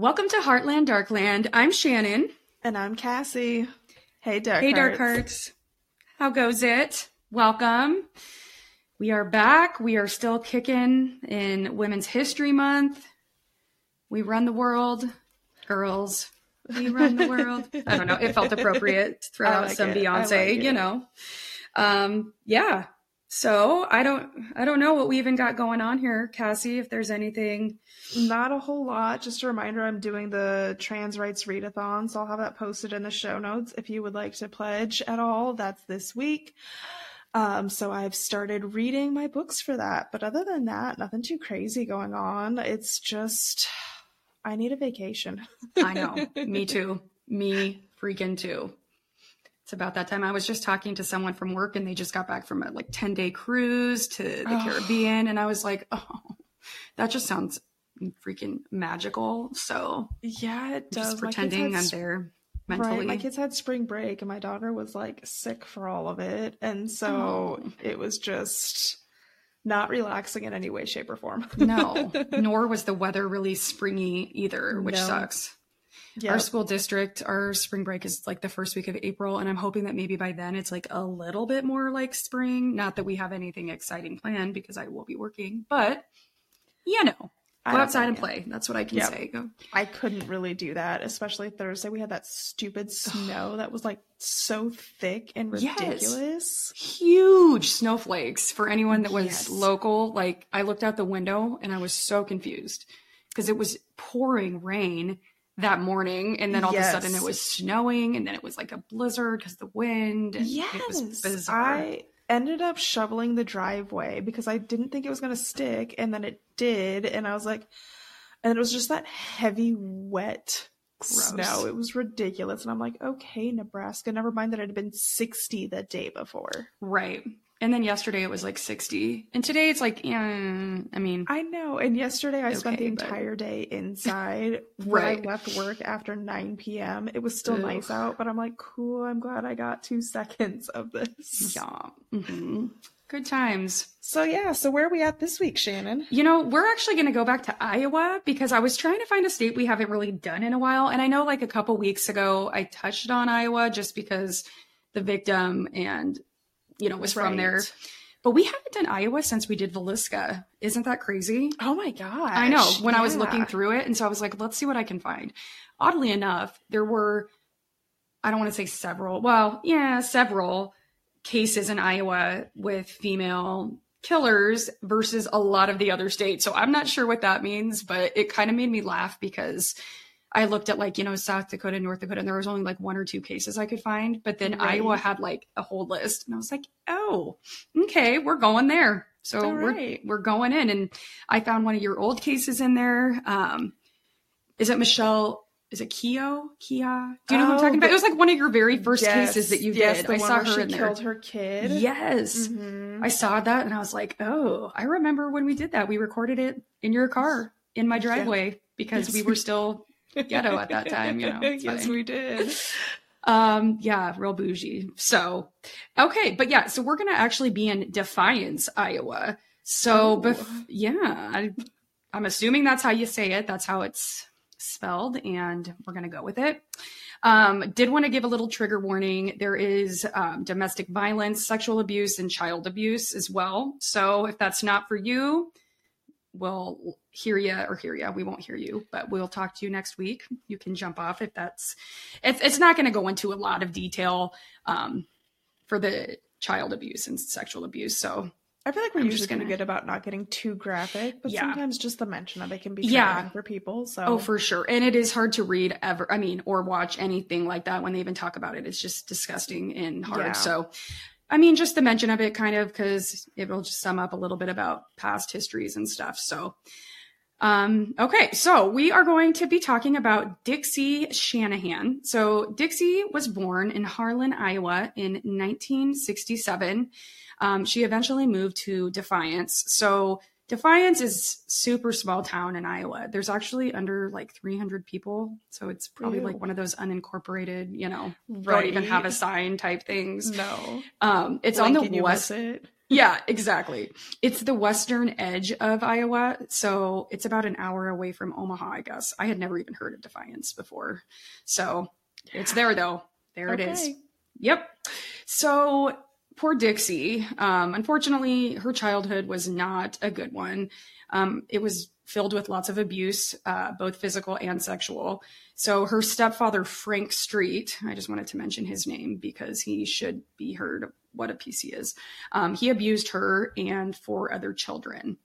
Welcome to Heartland Darkland. I'm Shannon. And I'm Cassie. Hey, Dark Hey, Hearts. Dark Hearts. How goes it? Welcome. We are back. We are still kicking in Women's History Month. We run the world. Girls, we run the world. I don't know. It felt appropriate to throw out some Beyonce, you know. Yeah. So I don't know what we even got going on here, Cassie, if there's anything. Not a whole lot. Just a reminder, I'm doing the trans rights readathon, so I'll have that posted in the show notes if you would like to pledge at all. That's this week. So I've started reading my books for that. But other than that, nothing too crazy going on. It's just, I need a vacation. I know. Me too. Me freaking too. It's about that time. I was just talking to someone from work and they just got back from a 10-day cruise to the Caribbean. And I was like, oh, that just sounds freaking magical. So yeah, it does. Just pretending I'm there mentally. Right. My kids had spring break and my daughter was sick for all of it. And so it was just not relaxing in any way, shape, or form. No, nor was the weather really springy either, which sucks. Yep. Our school district, our spring break is the first week of April. And I'm hoping that maybe by then it's a little bit more like spring. Not that we have anything exciting planned because I will be working, but go outside and play. That's what I can say. Go. I couldn't really do that, especially Thursday. We had that stupid snow that was so thick and ridiculous. Yes. Huge snowflakes for anyone that was local. I looked out the window and I was so confused because it was pouring rain that morning, and then all of a sudden it was snowing, and then it was a blizzard because the wind, and it was bizarre. I ended up shoveling the driveway because I didn't think it was going to stick, and then it did, and I was and it was just that heavy, wet snow. It was ridiculous, and I'm okay, Nebraska, never mind that it had been 60 the day before. Right. And then yesterday it was 60. And today it's I know. And yesterday I spent the entire day inside. Right. I left work after 9 p.m. It was still nice out, but I'm cool. I'm glad I got 2 seconds of this. Yeah. Mm-hmm. Good times. So where are we at this week, Shannon? We're actually going to go back to Iowa because I was trying to find a state we haven't really done in a while. And I know a couple weeks ago I touched on Iowa just because the victim and was from there. But we haven't done Iowa since we did Villisca. Isn't that crazy? Oh my gosh. I know. When I was looking through it. And so I was let's see what I can find. Oddly enough, there were, I don't want to say several cases in Iowa with female killers versus a lot of the other states. So I'm not sure what that means, but it kind of made me laugh because I looked at South Dakota, North Dakota, and there was only 1 or 2 cases I could find. But then Iowa had a whole list. And I was oh, okay, we're going there. So we're going in. And I found one of your old cases in there. Is it Michelle? Is it Kia? Do you know who I'm talking about? It was one of your very first cases that you did. I saw her in there. Killed her kid. Yes. Mm-hmm. I saw that and I was oh, I remember when we did that. We recorded it in your car in my driveway because we were still ghetto at that time, Yes, we did. Real bougie. So, okay. But so we're going to actually be in Defiance, Iowa. So, I'm assuming that's how you say it. That's how it's spelled, and we're going to go with it. Did want to give a little trigger warning. There is domestic violence, sexual abuse, and child abuse as well. So if that's not for you, we'll hear you. We won't hear you, but we'll talk to you next week. You can jump off if it's not going to go into a lot of detail for the child abuse and sexual abuse. So I feel we're usually going to good about not getting too graphic, but sometimes just the mention of it can be triggering for people. So. Oh, for sure. And it is hard to read or watch anything like that when they even talk about it. It's just disgusting and hard. Yeah. So just the mention of it kind of because it will just sum up a little bit about past histories and stuff. So, okay. So we are going to be talking about Dixie Shanahan. So Dixie was born in Harlan, Iowa in 1967. She eventually moved to Defiance. So Defiance is super small town in Iowa. There's actually under 300 people. So it's probably one of those unincorporated, don't even have a sign type things. No. It's on the west. Yeah, exactly. It's the western edge of Iowa, so it's about an hour away from Omaha, I guess. I had never even heard of Defiance before. So it's there though. There it is. Okay. Yep. So poor Dixie. Unfortunately, her childhood was not a good one. It was filled with lots of abuse, both physical and sexual. So her stepfather, Frank Street, I just wanted to mention his name because he should be heard what a piece he is. He abused her and 4 other children.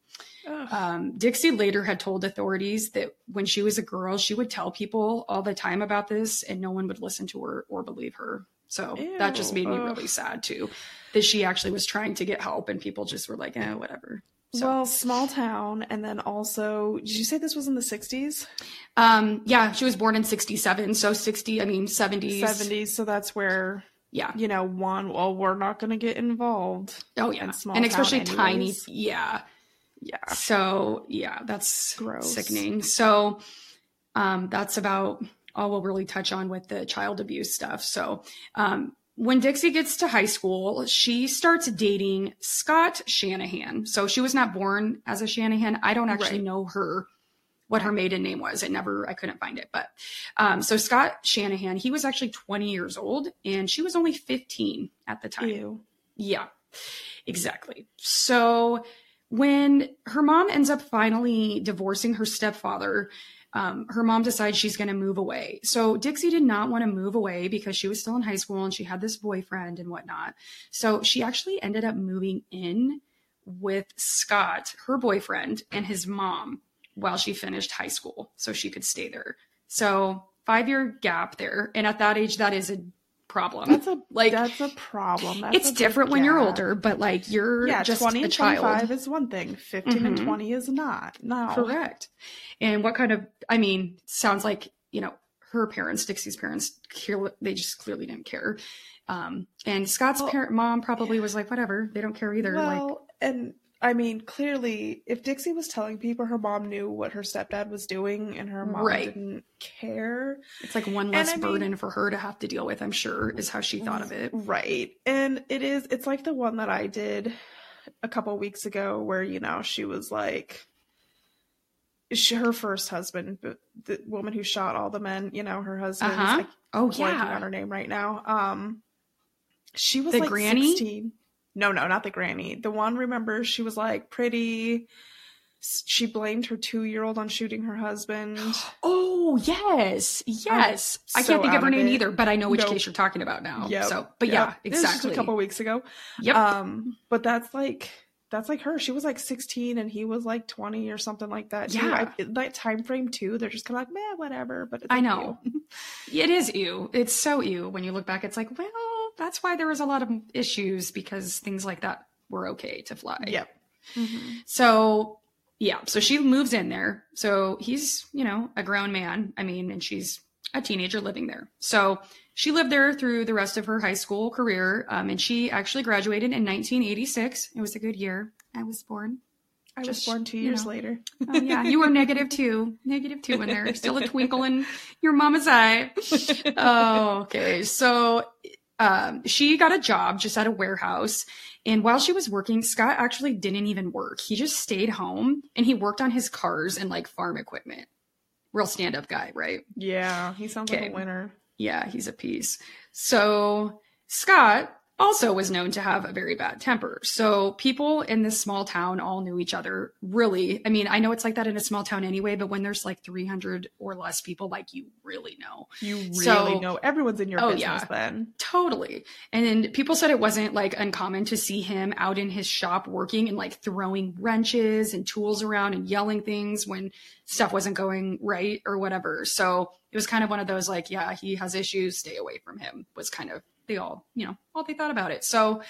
Dixie later had told authorities that when she was a girl, she would tell people all the time about this and no one would listen to her or believe her. So that just made me really sad too, that she actually was trying to get help and people just were like, whatever. So. Well, small town. And then also, did you say this was in the 60s? Yeah, she was born in 67. So 70s. 70s. So that's where, yeah, we're not going to get involved. Oh, yeah. And especially tiny. Yeah. Yeah. So, yeah, that's gross. Sickening. So that's about all we'll really touch on with the child abuse stuff. So when Dixie gets to high school, she starts dating Scott Shanahan. So she was not born as a Shanahan. I don't actually know what her maiden name was. I couldn't find it. But so Scott Shanahan, he was actually 20 years old and she was only 15 at the time. Ew. Yeah, exactly. So when her mom ends up finally divorcing her stepfather, her mom decides she's going to move away. So Dixie did not want to move away because she was still in high school and she had this boyfriend and whatnot. So she actually ended up moving in with Scott, her boyfriend, and his mom while she finished high school so she could stay there. So 5-year gap there. And at that age, that is a problem. That's a problem. It's different when you're older, but you're just 20 a and child. 25 is one thing. 15 and 20 is not. No. Correct. And what kind of, sounds like, her parents, Dixie's parents, they just clearly didn't care. And Scott's mom probably was like, whatever, they don't care either. Well, clearly, if Dixie was telling people her mom knew what her stepdad was doing and her mom didn't care. It's like one less burden for her to have to deal with, I'm sure, is how she thought of it. Right. And it's like the one that I did a couple weeks ago where, she was like, her first husband, the woman who shot all the men, her husband. Blanking on her name right now. She was the granny? 16. No, not the granny. The one, remember, she was pretty. She blamed her 2-year-old on shooting her husband. Oh, yes. I can't think of her name either, but I know which case you're talking about now. Yep. So, but yeah, exactly. This was just a couple weeks ago. Yep. But that's like her. She was 16 and he was 20 or something like that. Too. Yeah. That time frame too. They're just kind of meh, whatever. But it's I know. It is ew. It's so ew. When you look back, it's well, that's why there was a lot of issues because things like that were okay to fly. Yep. Mm-hmm. So, yeah. So she moves in there. So he's, a grown man. And she's a teenager living there. So she lived there through the rest of her high school career. And she actually graduated in 1986. It was a good year. I was born. I was born 2 years later. Oh, yeah. You were -2 in there. Still a twinkle in your mama's eye. Oh, okay. So she got a job just at a warehouse. And while she was working, Scott actually didn't even work. He just stayed home and he worked on his cars and farm equipment. Real stand-up guy, right? Yeah, he sounds like a winner. Yeah, he's a piece. So Scott also was known to have a very bad temper. So people in this small town all knew each other, really. I know it's like that in a small town anyway, but when there's 300 or less people, you really know. You really know. Everyone's in your business then. Totally. And then people said it wasn't uncommon to see him out in his shop working and throwing wrenches and tools around and yelling things when stuff wasn't going right or whatever. So it was kind of one of those he has issues, stay away from him, was kind of all they thought about it. So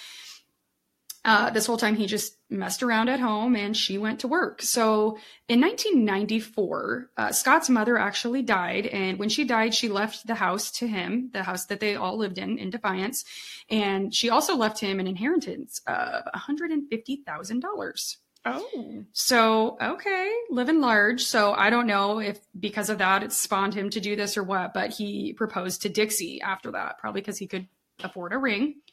this whole time he just messed around at home and she went to work. So in 1994, Scott's mother actually died. And when she died, she left the house to him, the house that they all lived in Defiance. And she also left him an inheritance of $150,000. Oh. So, okay, living large. So I don't know if because of that it spawned him to do this or what, but he proposed to Dixie after that, probably because he could afford a ring.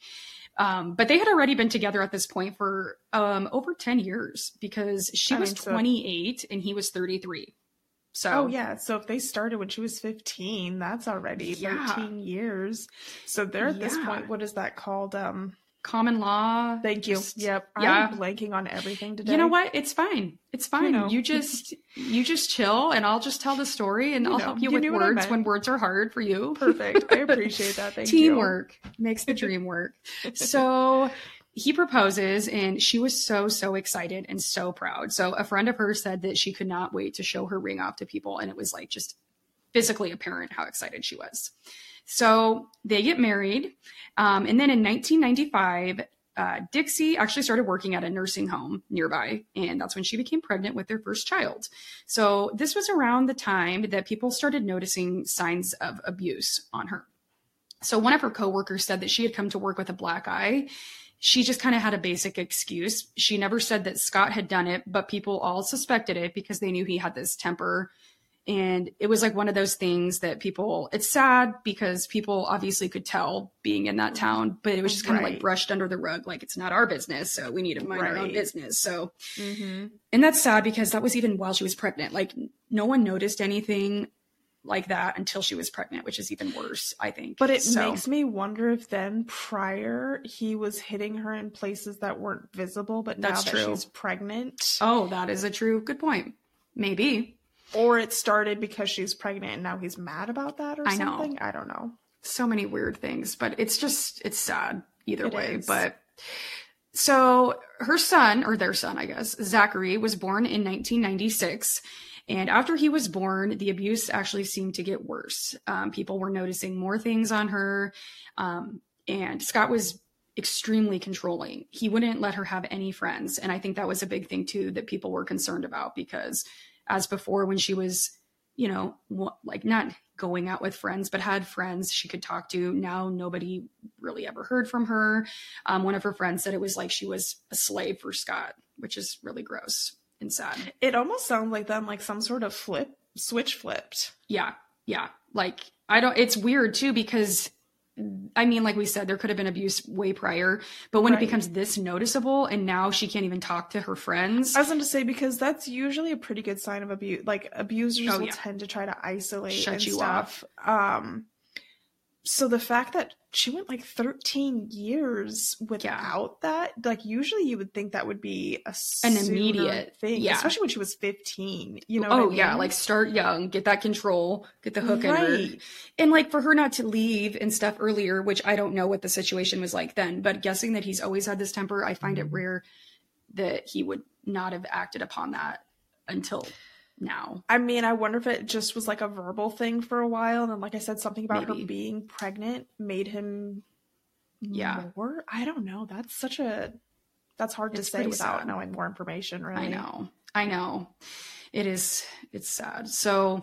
But they had already been together at this point for over 10 years because she was 28 and he was 33. So, oh yeah. So if they started when she was 15, that's already 13 years. So they're at this point, what is that called? Common law. Thank you. Yep. Yeah. I'm blanking on everything today. You know what? It's fine. It's fine. You just chill and I'll just tell the story and I'll help you with words when words are hard for you. Perfect. I appreciate that. Thank you. Teamwork makes the dream work. So he proposes and she was so excited and so proud. So a friend of hers said that she could not wait to show her ring off to people. And it was like just physically apparent how excited she was. So they get married. And then in 1995, Dixie actually started working at a nursing home nearby. And that's when she became pregnant with their first child. So this was around the time that people started noticing signs of abuse on her. So one of her coworkers said that she had come to work with a black eye. She just kind of had a basic excuse. She never said that Scott had done it, but people all suspected it because they knew he had this temper. And it was like one of those things that it's sad because people obviously could tell being in that town, but it was just kind of like brushed under the rug. Like, it's not our business. So we need to mind our own business. So, and that's sad because that was even while she was pregnant. Like, no one noticed anything like that until she was pregnant, which is even worse, I think. But it makes me wonder if then prior he was hitting her in places that weren't visible, but now that she's pregnant. Oh, that is a good point. Maybe. Or it started because she's pregnant and now he's mad about that or something. I don't know. So many weird things, but it's sad either way. But so her son, or their son, I guess, Zachary, was born in 1996. And after he was born, the abuse actually seemed to get worse. People were noticing more things on her. And Scott was extremely controlling. He wouldn't let her have any friends. And I think that was a big thing too that people were concerned about because as before, when she was, like not going out with friends, but had friends she could talk to. Now nobody really ever heard from her. One of her friends said it was like she was a slave for Scott, which is really gross and sad. It almost sounds like them, like some sort of switch flipped. Yeah. Like, it's weird too, because I mean, like we said, there could have been abuse way prior, but when it becomes this noticeable and now she can't even talk to her friends. I was going to say, because that's usually a pretty good sign of abuse. Like, abusers will tend to try to isolate shut you stuff off. So the fact that she went like 13 years without that, like usually you would think that would be an immediate thing, especially when she was 15. You know? Oh yeah, like start young, get that control, get the hook in her, and like for her not to leave and stuff earlier, which I don't know what the situation was like then, but guessing that he's always had this temper, I find it rare that he would not have acted upon that until now. I mean, I wonder if it just was like a verbal thing for a while, and then, like I said, something about her being pregnant made him more. I don't know. That's hard to say without knowing more information, really. I know. It's sad. So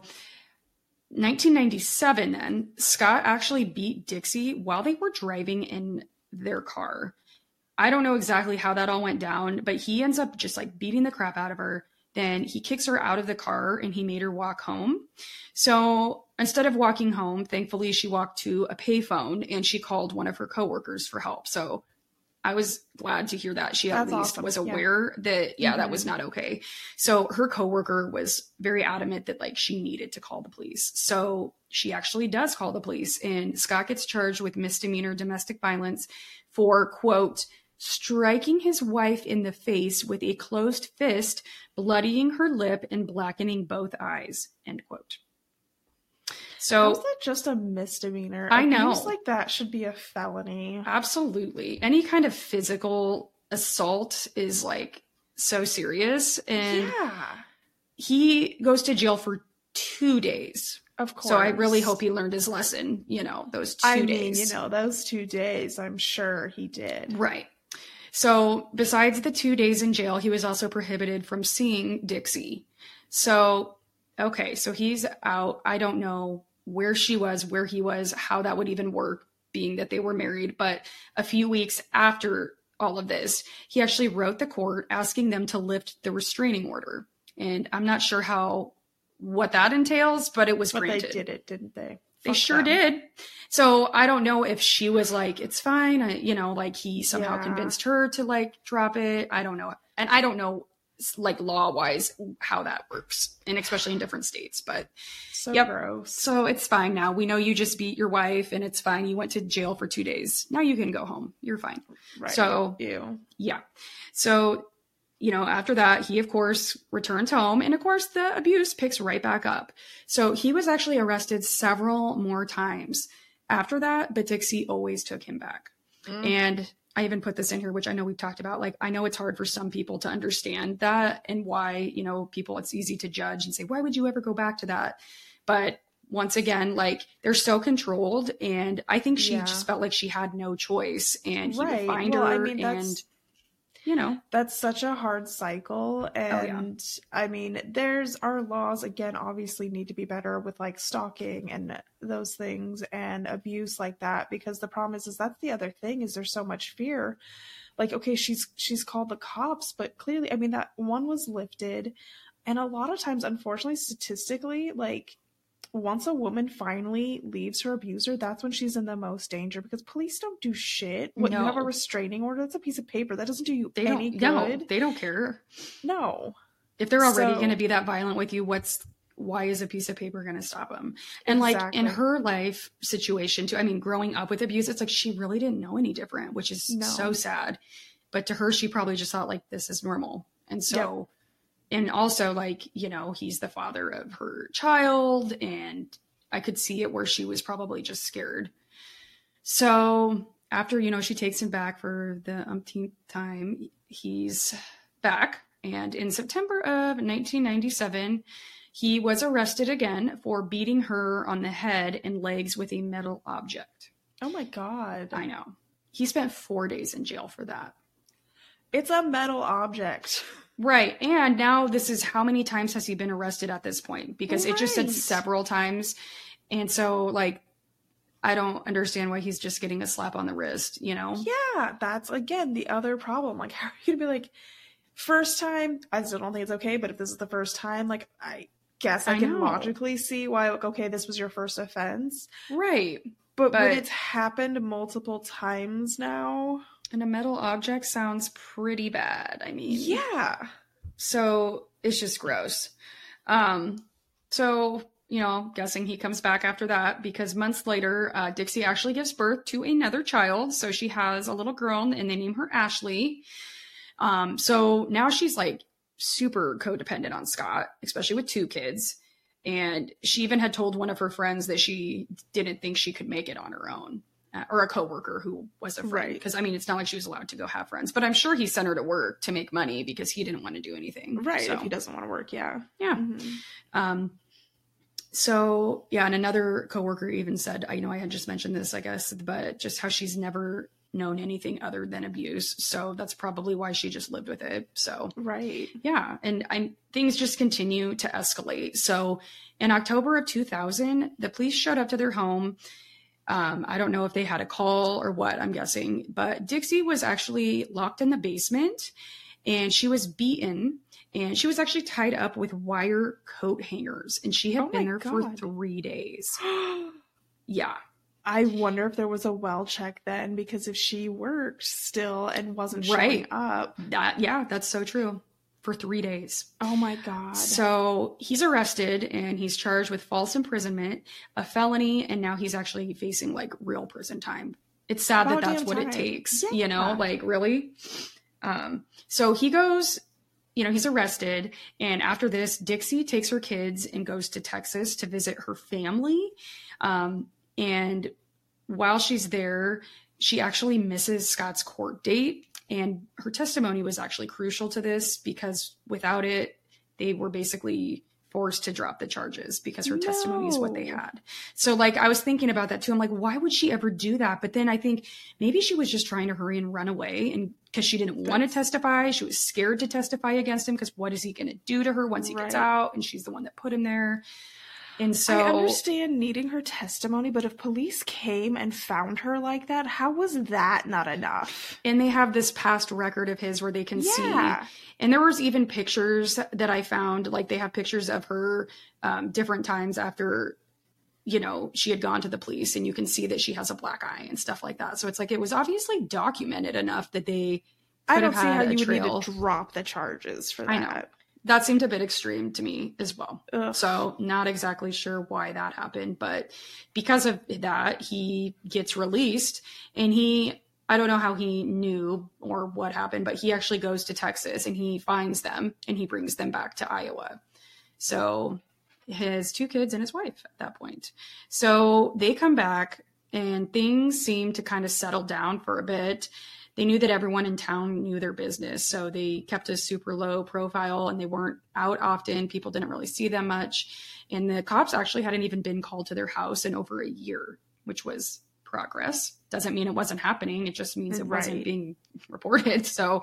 1997 then, Scott actually beat Dixie while they were driving in their car. I don't know exactly how that all went down, but he ends up just like beating the crap out of her. Then he kicks her out of the car and he made her walk home. So instead of walking home, thankfully she walked to a payphone and she called one of her coworkers for help. So I was glad to hear that she at least was aware that, that was not okay. So her coworker was very adamant that like she needed to call the police. So she actually does call the police, and Scott gets charged with misdemeanor domestic violence for, quote, striking his wife in the face with a closed fist, bloodying her lip, and blackening both eyes, end quote. So how is that just a misdemeanor? I know. Abuse like that should be a felony. Absolutely. Any kind of physical assault is like so serious. And he goes to jail for 2 days. Of course. So I really hope he learned his lesson, those 2 days. Those 2 days, I'm sure he did. Right. So besides the 2 days in jail, he was also prohibited from seeing Dixie. So, okay, so he's out. I don't know where she was, where he was, how that would even work, being that they were married. But a few weeks after all of this, he actually wrote the court asking them to lift the restraining order. And I'm not sure what that entails, but it was granted. They did it, didn't they? They sure did. So I don't know if she was like, it's fine. Like he somehow Yeah. convinced her to like drop it. I don't know. And I don't know like law wise how that works, and especially in different states, but So yep. gross. So it's fine now. We know you just beat your wife and it's fine. You went to jail for 2 days. Now you can go home. You're fine. Right. So Ew. yeah. So, after that, he of course returns home, and of course the abuse picks right back up. So he was actually arrested several more times after that, but Dixie always took him back. And I even put this in here, which I know we've talked about. Like, I know it's hard for some people to understand that and why, people, it's easy to judge and say, why would you ever go back to that? But once again, like, they're so controlled. And I think she just felt like she had no choice, and he would find her. I mean, that's such a hard cycle. And I mean, there's our laws, again, obviously need to be better with like stalking and those things and abuse like that, because the problem is that's the other thing, is there's so much fear. Like, okay, she's called the cops, but clearly, I mean, that one was lifted. And a lot of times, unfortunately, statistically, like, once a woman finally leaves her abuser, that's when she's in the most danger, because police don't do shit. When you have a restraining order, that's a piece of paper. That doesn't do you any good. No, they don't care. No. If they're already going to be that violent with you, why is a piece of paper going to stop them? And like in her life situation too, I mean, growing up with abuse, it's like she really didn't know any different, which is so sad. But to her, she probably just thought like, this is normal. And so... And also, like, he's the father of her child, and I could see it where she was probably just scared. So after, she takes him back for the umpteenth time, he's back. And in September of 1997, he was arrested again for beating her on the head and legs with a metal object. Oh my God. I know. He spent 4 days in jail for that. It's a metal object. Right. And now this is, how many times has he been arrested at this point? Because it just said several times. And so, like, I don't understand why he's just getting a slap on the wrist, Yeah, that's, again, the other problem. Like, how are you going to be like, first time, I still don't think it's okay, but if this is the first time, like, I guess I can logically see why, like, okay, this was your first offense. Right. But when it's happened multiple times now... And a metal object sounds pretty bad. I mean, yeah. So it's just gross. So, guessing he comes back after that, because months later, Dixie actually gives birth to another child. So she has a little girl, and they name her Ashley. So now she's like super codependent on Scott, especially with 2 kids. And she even had told one of her friends that she didn't think she could make it on her own. Or a coworker who was a friend. Because, I mean, it's not like she was allowed to go have friends. But I'm sure he sent her to work to make money because he didn't want to do anything. Right, so. If he doesn't want to work, yeah. Yeah. Mm-hmm. So, yeah, and another coworker even said, I had just mentioned this, I guess, but just how she's never known anything other than abuse. So that's probably why she just lived with it. So, right. Yeah. And things just continue to escalate. So in October of 2000, the police showed up to their home. I don't know if they had a call or what, I'm guessing, but Dixie was actually locked in the basement, and she was beaten, and she was actually tied up with wire coat hangers, and she had been there for 3 days. Yeah. I wonder if there was a well check then, because if she worked still and wasn't showing up. That's so true. For 3 days. Oh my God. So he's arrested, and he's charged with false imprisonment, a felony, and now he's actually facing like real prison time. It's sad that that's what it takes, like really. So he goes, he's arrested, and after this, Dixie takes her kids and goes to Texas to visit her family. And while she's there, she actually misses Scott's court date. And her testimony was actually crucial to this, because without it, they were basically forced to drop the charges, because her testimony is what they had. So like, I was thinking about that too. I'm like, why would she ever do that? But then I think maybe she was just trying to hurry and run away, and because she didn't want to testify. She was scared to testify against him, because what is he going to do to her once he gets out? And she's the one that put him there. And so I understand needing her testimony, but if police came and found her like that, how was that not enough? And they have this past record of his where they can see. And there was even pictures that I found, like they have pictures of her different times after you know, she had gone to the police, and you can see that she has a black eye and stuff like that. So it's like, it was obviously documented enough that they I could don't have see had how a you would trail. need to drop the charges for that. I know. That seemed a bit extreme to me as well. Ugh. So not exactly sure why that happened, but because of that, he gets released, and I don't know how he knew or what happened, but he actually goes to Texas and he finds them and he brings them back to Iowa. So his 2 kids and his wife at that point. So they come back and things seem to kind of settle down for a bit. They knew that everyone in town knew their business. So they kept a super low profile and they weren't out often. People didn't really see them much. And the cops actually hadn't even been called to their house in over a year, which was progress. Doesn't mean it wasn't happening. It just means it wasn't being reported. So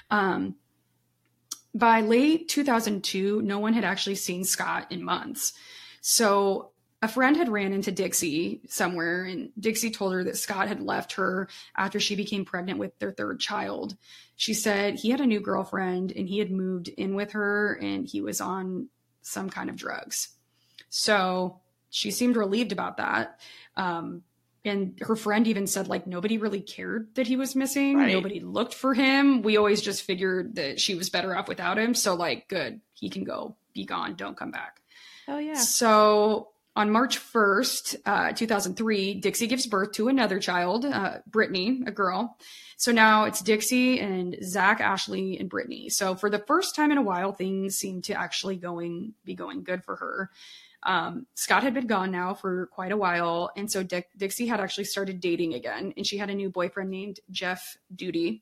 by late 2002, no one had actually seen Scott in months. So a friend had ran into Dixie somewhere, and Dixie told her that Scott had left her after she became pregnant with their 3rd child. She said he had a new girlfriend and he had moved in with her and he was on some kind of drugs. So she seemed relieved about that. And her friend even said, like, nobody really cared that he was missing. Right. Nobody looked for him. We always just figured that she was better off without him. So, like, good. He can go. Be gone. Don't come back. Oh, yeah. So on March 1st, 2003, Dixie gives birth to another child, Brittany, a girl. So now it's Dixie and Zach, Ashley, and Brittany. So for the first time in a while, things seem to actually be going good for her. Scott had been gone now for quite a while. And so Dixie had actually started dating again. And she had a new boyfriend named Jeff Duty,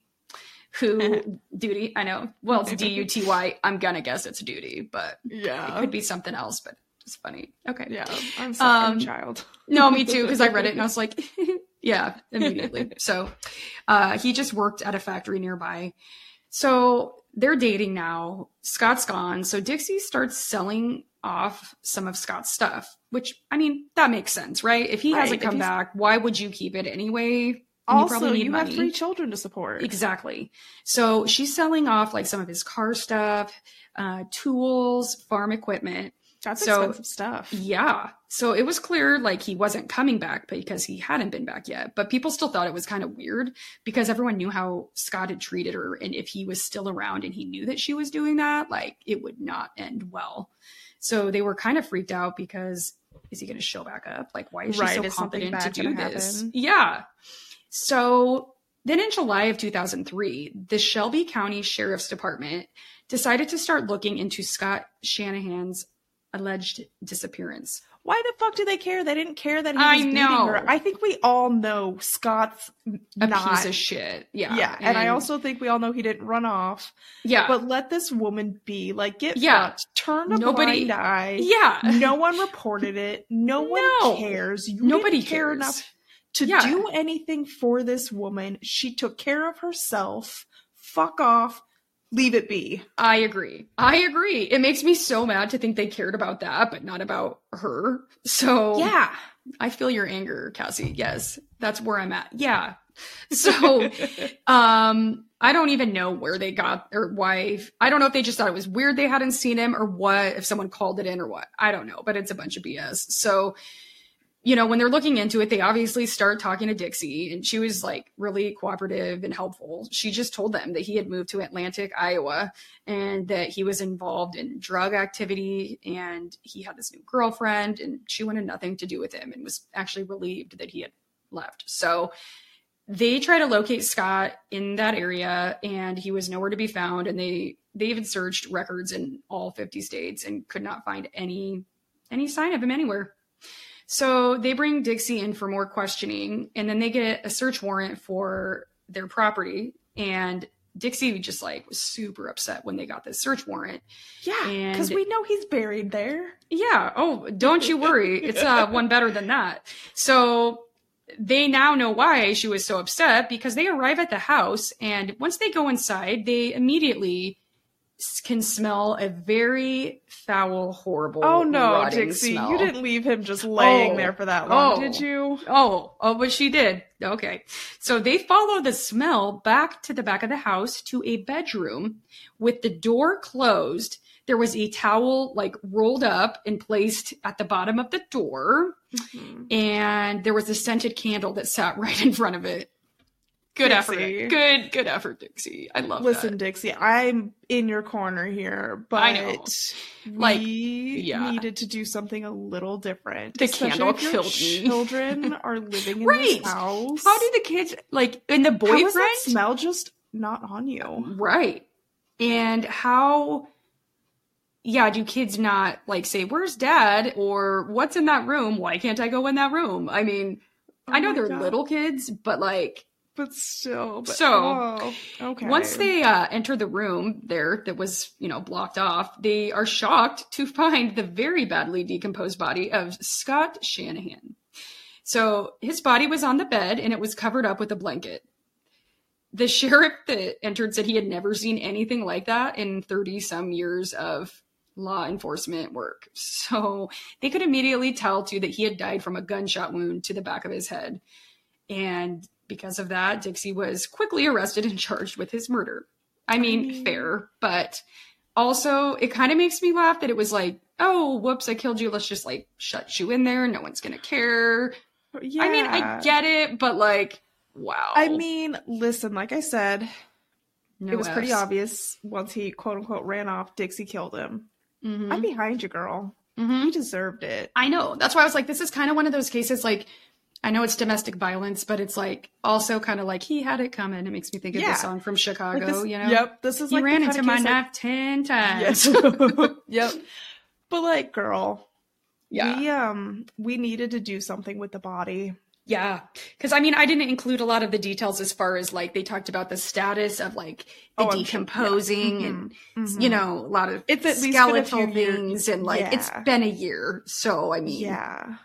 Duty, I know. Well, it's D-U-T-Y. I'm going to guess it's Duty, but it could be something else, but it's funny. Okay. Yeah. I'm sorry, child. No, me too. Cause I read it and I was like, yeah, immediately. So, he just worked at a factory nearby. So they're dating now. Scott's gone. So Dixie starts selling off some of Scott's stuff, which, I mean, that makes sense, right? If he hasn't come back, why would you keep it anyway? Also, you have 3 children to support. Exactly. So she's selling off like some of his car stuff, tools, farm equipment. That's expensive stuff. Yeah. So it was clear like he wasn't coming back because he hadn't been back yet. But people still thought it was kind of weird because everyone knew how Scott had treated her. And if he was still around and he knew that she was doing that, like it would not end well. So they were kind of freaked out because is he going to show back up? Like, why is she so confident to do this? Yeah. So then in July of 2003, the Shelby County Sheriff's Department decided to start looking into Scott Shanahan's alleged disappearance. Why the fuck do they care? They didn't care that he was beating her. I think we all know Scott's a piece of shit. Yeah. Yeah. And I also think we all know he didn't run off. Yeah. But let this woman be. Like, get fucked. Turn a blind eye. Yeah. No one reported it. No one cares. Nobody care enough to do anything for this woman. She took care of herself. Fuck off. Leave it be. I agree. It makes me so mad to think they cared about that, but not about her. So yeah, I feel your anger, Cassie. Yes, that's where I'm at. Yeah. So, I don't even know where they got or why. I don't know if they just thought it was weird they hadn't seen him or what, if someone called it in or what. I don't know, but it's a bunch of BS. So, you know, when they're looking into it, they obviously start talking to Dixie, and she was like really cooperative and helpful. She just told them that he had moved to Atlantic, Iowa, and that he was involved in drug activity and he had this new girlfriend, and she wanted nothing to do with him and was actually relieved that he had left. So they try to locate Scott in that area and he was nowhere to be found. And they even searched records in all 50 states and could not find any sign of him anywhere. So they bring Dixie in for more questioning, and then they get a search warrant for their property. And Dixie just like was super upset when they got this search warrant. Yeah, because we know he's buried there. Yeah. Oh, don't you worry. It's one better than that. So they now know why she was so upset, because they arrive at the house, and once they go inside, they immediately can smell a very foul, horrible, Dixie, smell. You didn't leave him just laying there for that long, did you? But she did. Okay. So they follow the smell back to the back of the house to a bedroom with the door closed. There was a towel like rolled up and placed at the bottom of the door. Mm-hmm. And there was a scented candle that sat right in front of it. Good Dixie. effort. Good effort, Dixie. I love Listen, that. Dixie, I'm in your corner here, but I know. Like, we yeah. needed to do something a little different. The especially candle if your killed me. children are living in Right. this house. How did the kids, like, and the How boyfriend? is that smell just not on you? Right. And how, yeah, do kids not, like, say, where's dad? Or what's in that room? Why can't I go in that room? I mean, I know my they're God. little kids, but, like, But still. Okay. once they enter the room there that was, blocked off, they are shocked to find the very badly decomposed body of Scott Shanahan. So his body was on the bed and it was covered up with a blanket. The sheriff that entered said he had never seen anything like that in 30 some years of law enforcement work. So they could immediately tell too that he had died from a gunshot wound to the back of his head. And because of that, Dixie was quickly arrested and charged with his murder. I mean, fair, but also it kind of makes me laugh that it was like, oh, whoops, I killed you. Let's just like shut you in there. No one's going to care. Yeah. I mean, I get it, but like, wow. I mean, listen, like I said, No it was pretty Fs. obvious once he quote unquote ran off, Dixie killed him. Mhm. I'm behind you, girl. Mhm. You deserved it. I know. That's why I was like, this is kind of one of those cases, like, I know it's domestic violence, but it's like also kind of like he had it coming. It makes me think of Yeah. the song from Chicago, Like this, you know? Yep. This is He like ran the into kind my of case, knife 10 times. Yes. Yep. But like, girl, Yeah. we needed to do something with the body. Yeah. Because I mean, I didn't include a lot of the details as far as like they talked about the status of like the I'm sure, decomposing yeah. and, Mhm. a lot of It's at least been a skeletal few years. things. And like, it's Yeah. been a year. So, I mean, Yeah.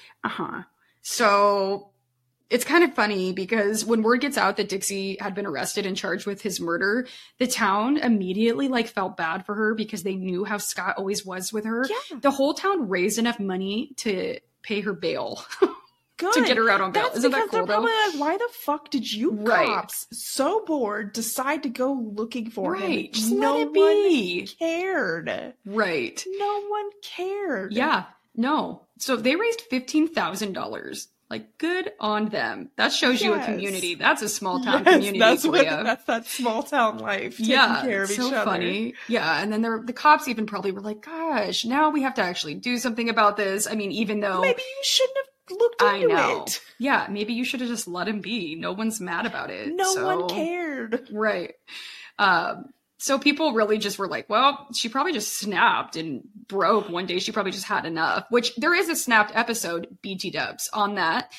So it's kind of funny because when word gets out that Dixie had been arrested and charged with his murder, the town immediately like felt bad for her because they knew how Scott always was with her. Yeah. The whole town raised enough money to pay her bail Good. to get her out on bail. That's Isn't that because they're cool though? probably like, why the fuck did you Right. cops so bored decide to go looking for him? Right. Just No let it be. one cared. Right. No one cared. Yeah. No. So they raised $15,000. Like, good on them. That shows you a Yes. community. That's a small town Yes, community that's for what, you. that's that small town life. Taking care of it's each so other. funny. Yeah, and then the cops even probably were like, "Gosh, now we have to actually do something about this." I mean, even though Maybe you shouldn't have looked I into know, it. yeah, maybe you should have just let him be. No one's mad about it. No so, one cared. right? So people really just were like, "Well, she probably just snapped and broke one day. She probably just had enough." Which there is a snapped episode, BT Dubs, on that.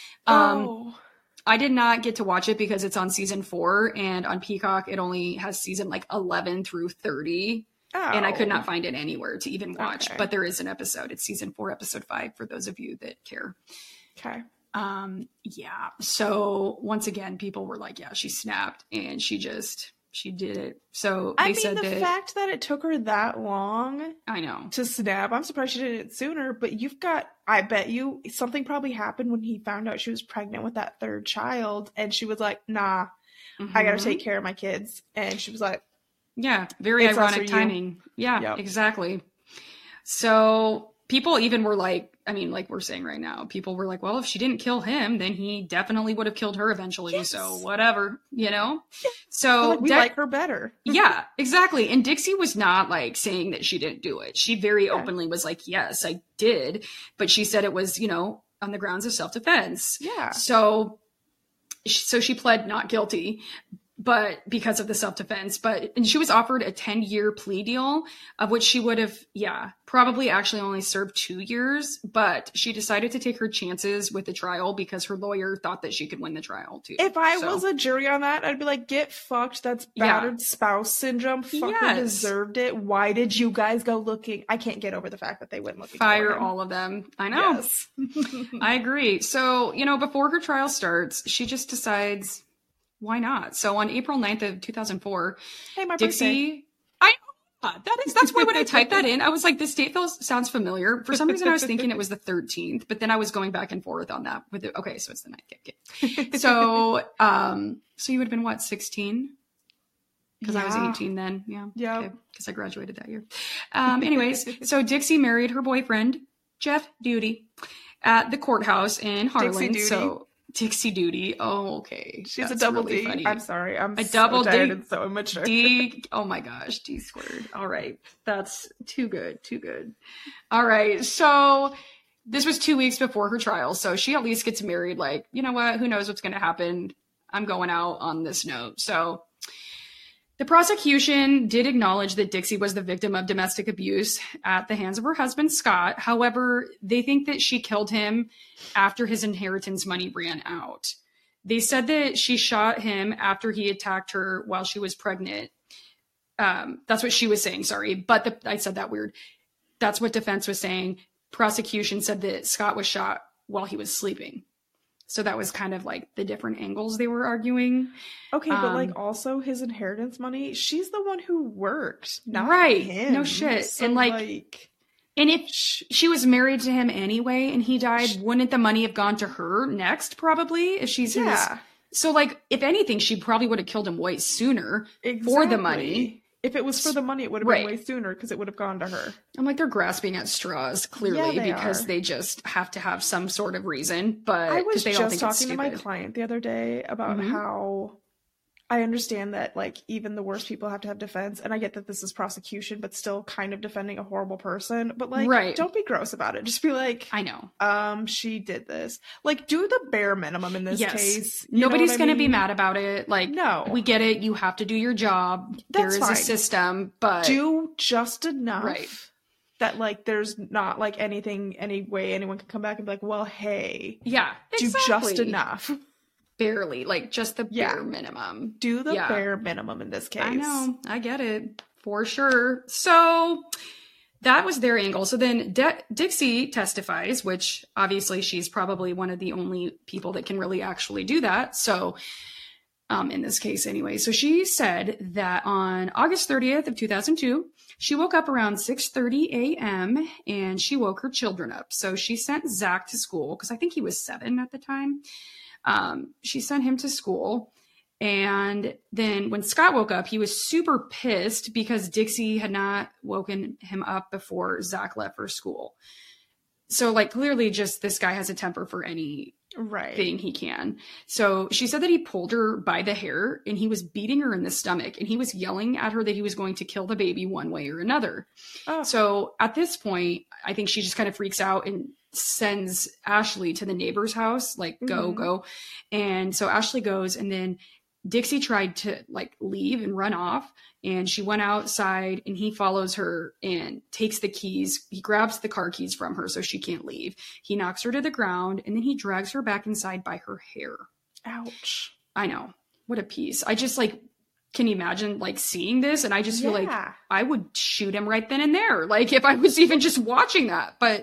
I did not get to watch it because it's on season 4, and on Peacock it only has season like 11 through 30. And I could not find it anywhere to even watch, Okay. but there is an episode. It's season 4, episode 5 for those of you that care. Okay. Yeah. So once again, people were like, yeah, she snapped and she did it. So they I mean, said the that, fact that it took her that long I know. to snap, I'm surprised she did it sooner, but I bet you something probably happened when he found out she was pregnant with that third child, and she was like, nah, I gotta Mhm. take care of my kids. And she was like, Yeah. Very It's us or ironic you. timing. Yeah, Yep. exactly. So people even were like, I mean, like we're saying right now, people were like, well, if she didn't kill him, then he definitely would have killed her eventually. Yes. So whatever, They're So like, we like her better. yeah, exactly. And Dixie was not like saying that she didn't do it. She very Yeah. openly was like, yes, I did. But she said it was, on the grounds of self-defense. Yeah. So she pled not guilty, but because of the self-defense, and she was offered a 10-year plea deal, of which she would have, probably actually only served 2 years, but she decided to take her chances with the trial because her lawyer thought that she could win the trial too. If I So- was a jury on that, I'd be like, get fucked. That's Yeah. battered spouse syndrome. Fucking Yes. deserved it. Why did you guys go looking? I can't get over the fact that they went looking for Fire him. all of them. I know. Yes. I agree. So, before her trial starts, she just decides, why not? So on April 9th of 2004, Hey, my birthday. Dixie, that's why when I typed that in, I was like, this date sounds familiar. For some reason, I was thinking it was the 13th, but then I was going back and forth on that okay, so it's the 9th. Okay. So, so you would have been what, 16? Because I was Yeah. 18 then. Yeah. Yep. Because I graduated that year. Anyways, so Dixie married her boyfriend, Jeff Duty. at the courthouse in Harlan. Dixie So Dixie Duty. Oh, okay. She's That's a double really D. funny. I'm sorry. I'm A so double tired D. and so immature. D. Oh my gosh. D squared. All right. That's too good. Too good. All right. So this was 2 weeks before her trial. So she at least gets married. Like, you know what? Who knows what's going to happen? I'm going out on this note. So the prosecution did acknowledge that Dixie was the victim of domestic abuse at the hands of her husband, Scott. However, they think that she killed him after his inheritance money ran out. They said that she shot him after he attacked her while she was pregnant. That's what she was saying, sorry. But I said that weird. That's what defense was saying. Prosecution said that Scott was shot while he was sleeping. So that was kind of like the different angles they were arguing. Okay, but like also his inheritance money, she's the one who worked, not right. him. No shit. So and like, and if she was married to him anyway and he died, wouldn't the money have gone to her next probably if she's his? So like, if anything, she probably would have killed him way sooner for the money. If it was for the money, it would have been way sooner because it would have gone to her. I'm like, they're grasping at straws, clearly, because they just have to have some sort of reason. But I was they all just think talking to my client the other day about how I understand that like even the worst people have to have defense, and I get that this is prosecution, but still kind of defending a horrible person. But like, don't be gross about it. Just be like, I know, she did this. Like, do the bare minimum in this case. Nobody's going to be mad about it. Like, no, we get it. You have to do your job. There is a system, but do just enough that like there's not like anything, any way anyone can come back and be like, well, hey, do just enough. Barely, like just the bare minimum. Do the bare minimum in this case. I know. I get it. For sure. So that was their angle. So then Dixie testifies, which obviously she's probably one of the only people that can really actually do that. So in this case anyway. So she said that on August 30th of 2002, she woke up around 6:30 a.m. and she woke her children up. So she sent Zach to school because I think he was 7 at the time. She sent him to school. And then when Scott woke up, he was super pissed because Dixie had not woken him up before Zach left for school. So like clearly just this guy has a temper for any thing he can. So she said that he pulled her by the hair and he was beating her in the stomach and he was yelling at her that he was going to kill the baby one way or another. So at this point, I think she just kind of freaks out and sends Ashley to the neighbor's house, like go. And so Ashley goes, and then Dixie tried to like leave and run off, and she went outside and he follows her and takes the keys. He grabs the car keys from her so she can't leave. He knocks her to the ground and then he drags her back inside by her hair. Ouch. I know. What a piece. I just like, can you imagine like seeing this? And I just feel like I would shoot him right then and there. Like if I was even just watching that, but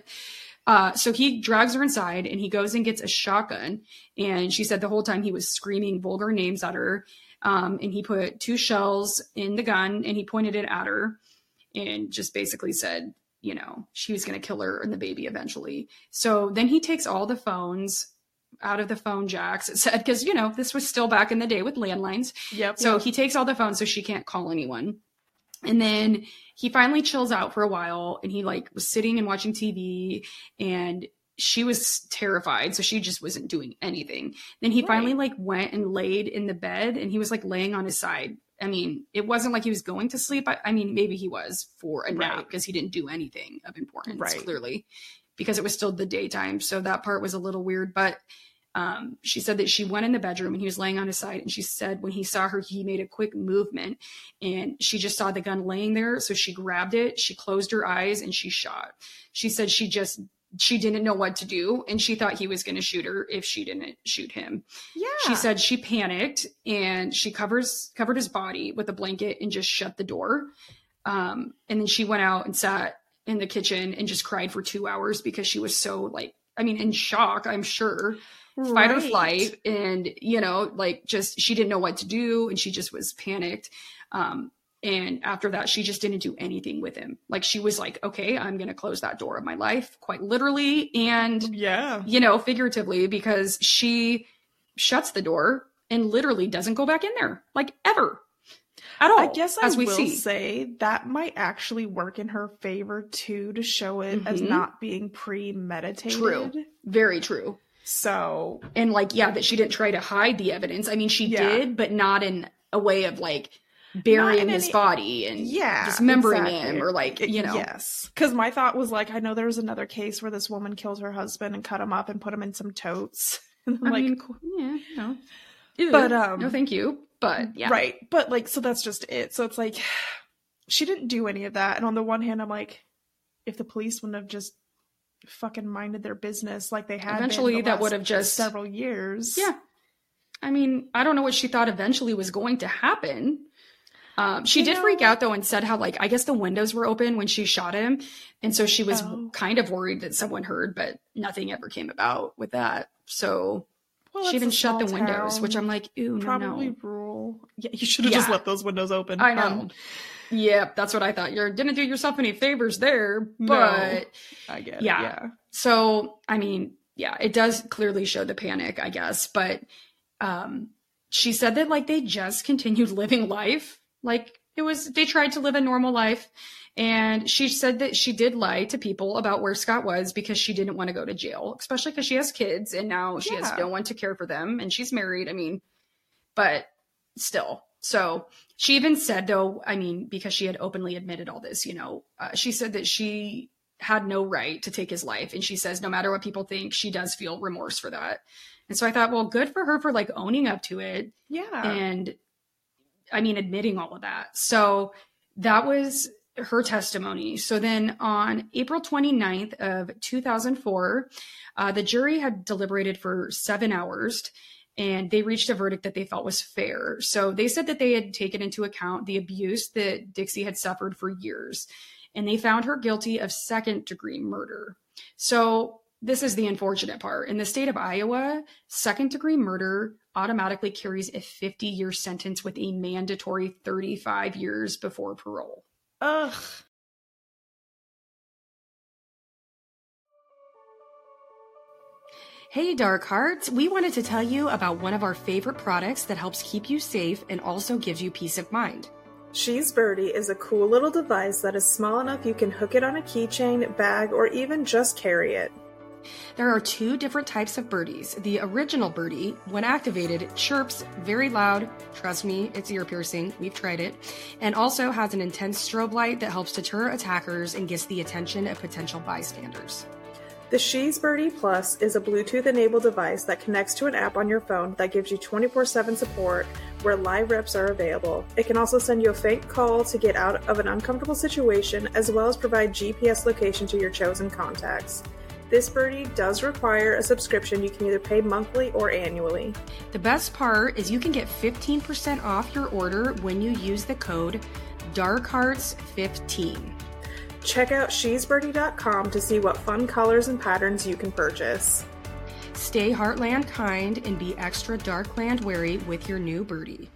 so he drags her inside and he goes and gets a shotgun. And she said the whole time he was screaming vulgar names at her. And he put 2 shells in the gun and he pointed it at her and just basically said, you know, she was going to kill her and the baby eventually. So then he takes all the phones out of the phone jacks, it said, because, you know, this was still back in the day with landlines. So he takes all the phones so she can't call anyone. And then he finally chills out for a while and he like was sitting and watching TV and she was terrified. So she just wasn't doing anything. Then he finally like went and laid in the bed and he was like laying on his side. I mean, it wasn't like he was going to sleep. I mean, maybe he was for a nap because he didn't do anything of importance, clearly, because it was still the daytime. So that part was a little weird, but she said that she went in the bedroom and he was laying on his side. And she said when he saw her, he made a quick movement and she just saw the gun laying there. So she grabbed it, she closed her eyes and she shot. She said she didn't know what to do. And she thought he was going to shoot her if she didn't shoot him. She said she panicked and she covered his body with a blanket and just shut the door. And then she went out and sat in the kitchen and just cried for 2 hours because she was so like, I mean, in shock, I'm sure. Fight or flight, and you know, like just she didn't know what to do and she just was panicked. And after that she just didn't do anything with him. Like she was like, okay, I'm gonna close that door of my life, quite literally and you know, figuratively, because she shuts the door and literally doesn't go back in there like ever. at all. I guess I as we will see. say that might actually work in her favor too, to show it as not being premeditated. True. Very true. So, and like, yeah, that she didn't try to hide the evidence. I mean, she did, but not in a way of like burying his body and dismembering him or like, you know. Yes. Because my thought was like, I know there was another case where this woman killed her husband and cut him up and put him in some totes. And I'm like, yeah, no. But no, thank you. But yeah. Right. But like, so that's just it. So it's like, she didn't do any of that. And on the one hand, I'm like, if the police wouldn't have just fucking minded their business like they had eventually, that would have just several years. Yeah. I mean, I don't know what she thought eventually was going to happen. She did freak out though and said how like, I guess the windows were open when she shot him. And so she was kind of worried that someone heard, but nothing ever came about with that. So she even shut the windows, which I'm like, ew, probably rural. Yeah, you should have just left those windows open. I know. Yeah, that's what I thought. You didn't do yourself any favors there, but I get it. Yeah. So, I mean, yeah, it does clearly show the panic, I guess. But she said that like they just continued living life. Like they tried to live a normal life. And she said that she did lie to people about where Scott was because she didn't want to go to jail, especially because she has kids and now she has no one to care for them and she's married. I mean, but still. So she even said though, I mean, because she had openly admitted all this, you know, she said that she had no right to take his life. And she says, no matter what people think, she does feel remorse for that. And so I thought, well, good for her for like owning up to it. Yeah. And I mean, admitting all of that. So that was her testimony. So then on April 29th of 2004, the jury had deliberated for 7 hours and they reached a verdict that they felt was fair. So they said that they had taken into account the abuse that Dixie had suffered for years, and they found her guilty of second-degree murder. So this is the unfortunate part. In the state of Iowa, second-degree murder automatically carries a 50-year sentence with a mandatory 35 years before parole. Ugh. Hey, Dark Hearts, we wanted to tell you about one of our favorite products that helps keep you safe and also gives you peace of mind. She's Birdie is a cool little device that is small enough you can hook it on a keychain, bag, or even just carry it. There are 2 different types of birdies. The original birdie, when activated, chirps very loud. Trust me, it's ear piercing. We've tried it. And also has an intense strobe light that helps deter attackers and gets the attention of potential bystanders. The She's Birdie Plus is a Bluetooth-enabled device that connects to an app on your phone that gives you 24/7 support where live reps are available. It can also send you a fake call to get out of an uncomfortable situation, as well as provide GPS location to your chosen contacts. This birdie does require a subscription. You can either pay monthly or annually. The best part is you can get 15% off your order when you use the code DARKHEARTS15. Check out shesbirdie.com to see what fun colors and patterns you can purchase. Stay Heartland kind and be extra Darkland wary with your new birdie.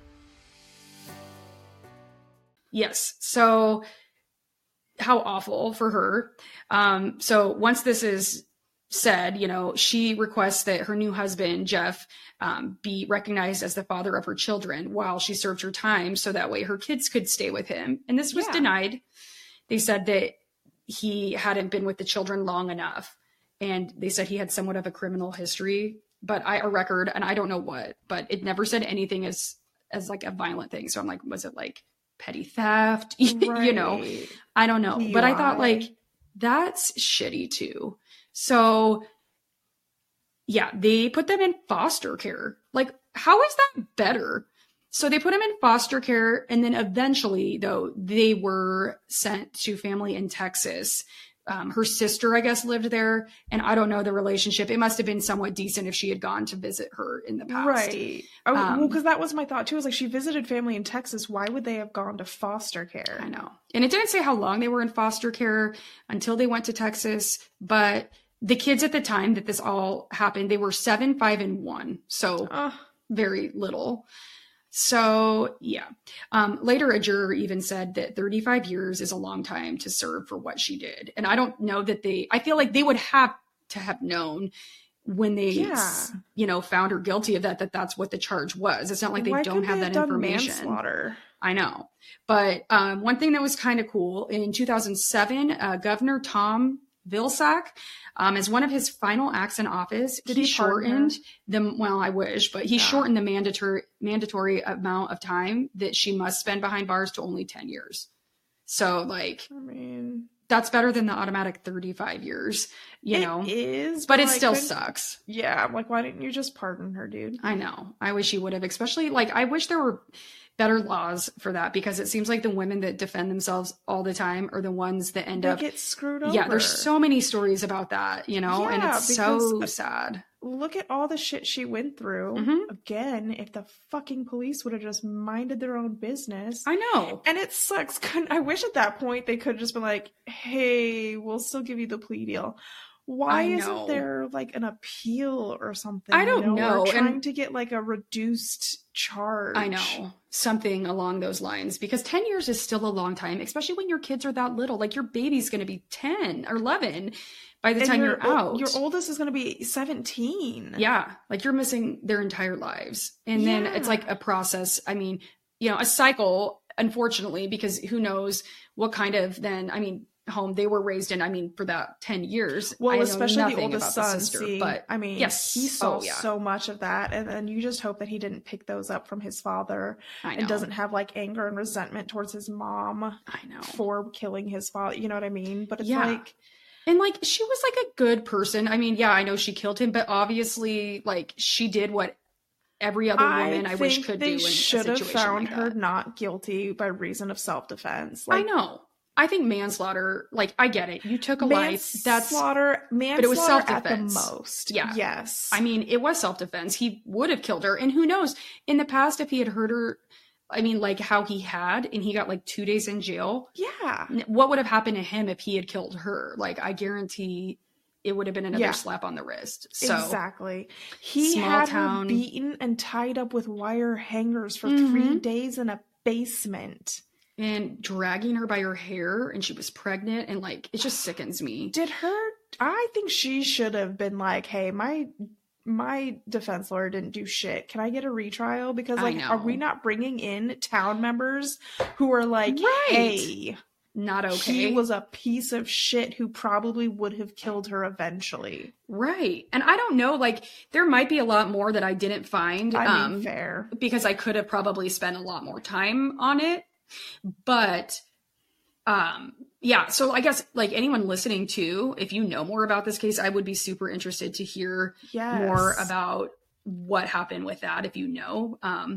Yes, so how awful for her. So once this is said, you know, she requests that her new husband, Jeff, be recognized as the father of her children while she served her time, so that way her kids could stay with him. And this was denied. They said that he hadn't been with the children long enough. And they said he had somewhat of a criminal history, but a record, and I don't know what, but it never said anything as like a violent thing. So I'm like, was it like petty theft? Right. You know, I don't know. But I thought like, that's shitty too. So yeah, they put them in foster care. Like, how is that better? So they put him in foster care, and then eventually, though, they were sent to family in Texas. Her sister, I guess, lived there, and I don't know the relationship. It must have been somewhat decent if she had gone to visit her in the past. Right. Well, because that was my thought, too. I was like, she visited family in Texas. Why would they have gone to foster care? I know. And it didn't say how long they were in foster care until they went to Texas, but the kids at the time that this all happened, they were 7, 5, and 1. So very little. So, yeah. Later, a juror even said that 35 years is a long time to serve for what she did. And I don't know that I feel like they would have to have known when they, Yeah. found her guilty of that's what the charge was. It's not like they Why don't couldn't have they that have done information. manslaughter? I know. But one thing that was kind of cool, in 2007, Governor Tom Vilsack, as one of his final acts in office, Did he he pardon shortened I wish, but he shortened the mandatory amount of time that she must spend behind bars to only 10 years. So, like, I mean, that's better than the automatic 35 years, it know? is, But it still sucks. Yeah, I'm like, why didn't you just pardon her, dude? I know. I wish he would have, especially, like, I wish there were better laws for that, because it seems like the women that defend themselves all the time are the ones that end up get screwed over. Yeah, there's so many stories about that, and it's so sad. Look at all the shit she went through. Again, if the fucking police would have just minded their own business. I know. And it sucks. I wish at that point they could have just been like, hey, we'll still give you the plea deal. Why isn't there like an appeal or something? I don't know. Or trying to get like a reduced charge. I know. Something along those lines, because 10 years is still a long time, especially when your kids are that little. Like, your baby's going to be 10 or 11 by the time you're out. Your oldest is going to be 17. Yeah. Like, you're missing their entire lives. And then it's like a process. I mean, a cycle, unfortunately, because who knows what kind of home they were raised in. For that 10 years. Well, especially the oldest son. But yes, he saw so much of that. And then you just hope that he didn't pick those up from his father and doesn't have like anger and resentment towards his mom for killing his father. You know what I mean? But it's like, and like, she was like a good person. I know she killed him, but obviously, like, she did what every other woman I wish could do in a situation like that. They should have found her not guilty by reason of self-defense. I know. I think manslaughter, like, I get it. You took a life. Manslaughter, but it was self-defense. At the most. Yeah. Yes. It was self-defense. He would have killed her. And who knows, in the past, if he had hurt her, like how he had, and he got like 2 days in jail. Yeah. What would have happened to him if he had killed her? Like, I guarantee it would have been another slap on the wrist. So exactly. He had her beaten and tied up with wire hangers for 3 days in a basement. And dragging her by her hair, and she was pregnant, and like, it just sickens me. I think she should have been like, hey, my defense lawyer didn't do shit. Can I get a retrial? Because like, are we not bringing in town members who are like, hey, not okay. He was a piece of shit who probably would have killed her eventually. Right. And I don't know, like, there might be a lot more that I didn't find. Fair. Because I could have probably spent a lot more time on it. But, so I guess, like, anyone listening too, if you know more about this case, I would be super interested to hear more about what happened with that, if you know.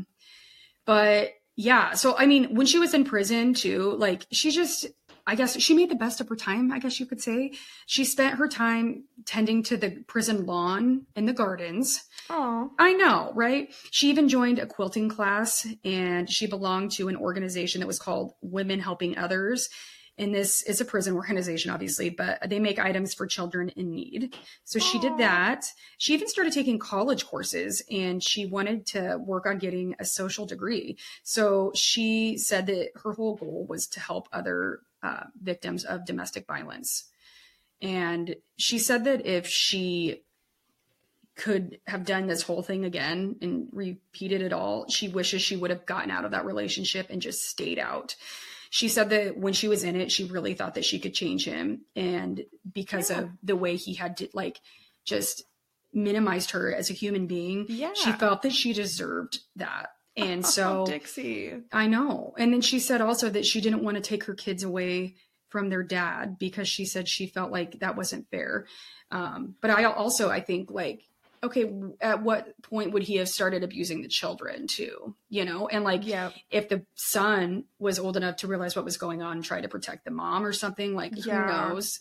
But yeah, so, when she was in prison too, like, I guess she made the best of her time, I guess you could say. She spent her time tending to the prison lawn and the gardens. Oh, I know, right? She even joined a quilting class, and she belonged to an organization that was called Women Helping Others. And this is a prison organization, obviously, but they make items for children in need. So she did that. She even started taking college courses, and she wanted to work on getting a social degree. So she said that her whole goal was to help other victims of domestic violence. And she said that if she could have done this whole thing again and repeated it all, she wishes she would have gotten out of that relationship and just stayed out. She said that when she was in it, she really thought that she could change him. And because of the way he had to, like, just minimized her as a human being, she felt that she deserved that. And so Dixie, I know. And then she said also that she didn't want to take her kids away from their dad, because she said she felt like that wasn't fair. But I think, like, okay, at what point would he have started abusing the children too? And like, if the son was old enough to realize what was going on and try to protect the mom or something, like, who knows?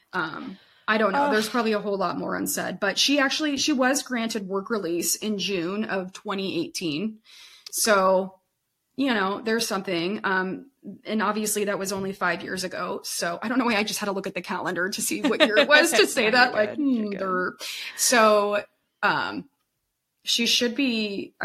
I don't know. There's probably a whole lot more unsaid, but she was granted work release in June of 2018. So, there's something. And obviously that was only 5 years ago. So I don't know why I just had to look at the calendar to see what year it was to say that. Like, so, she should be,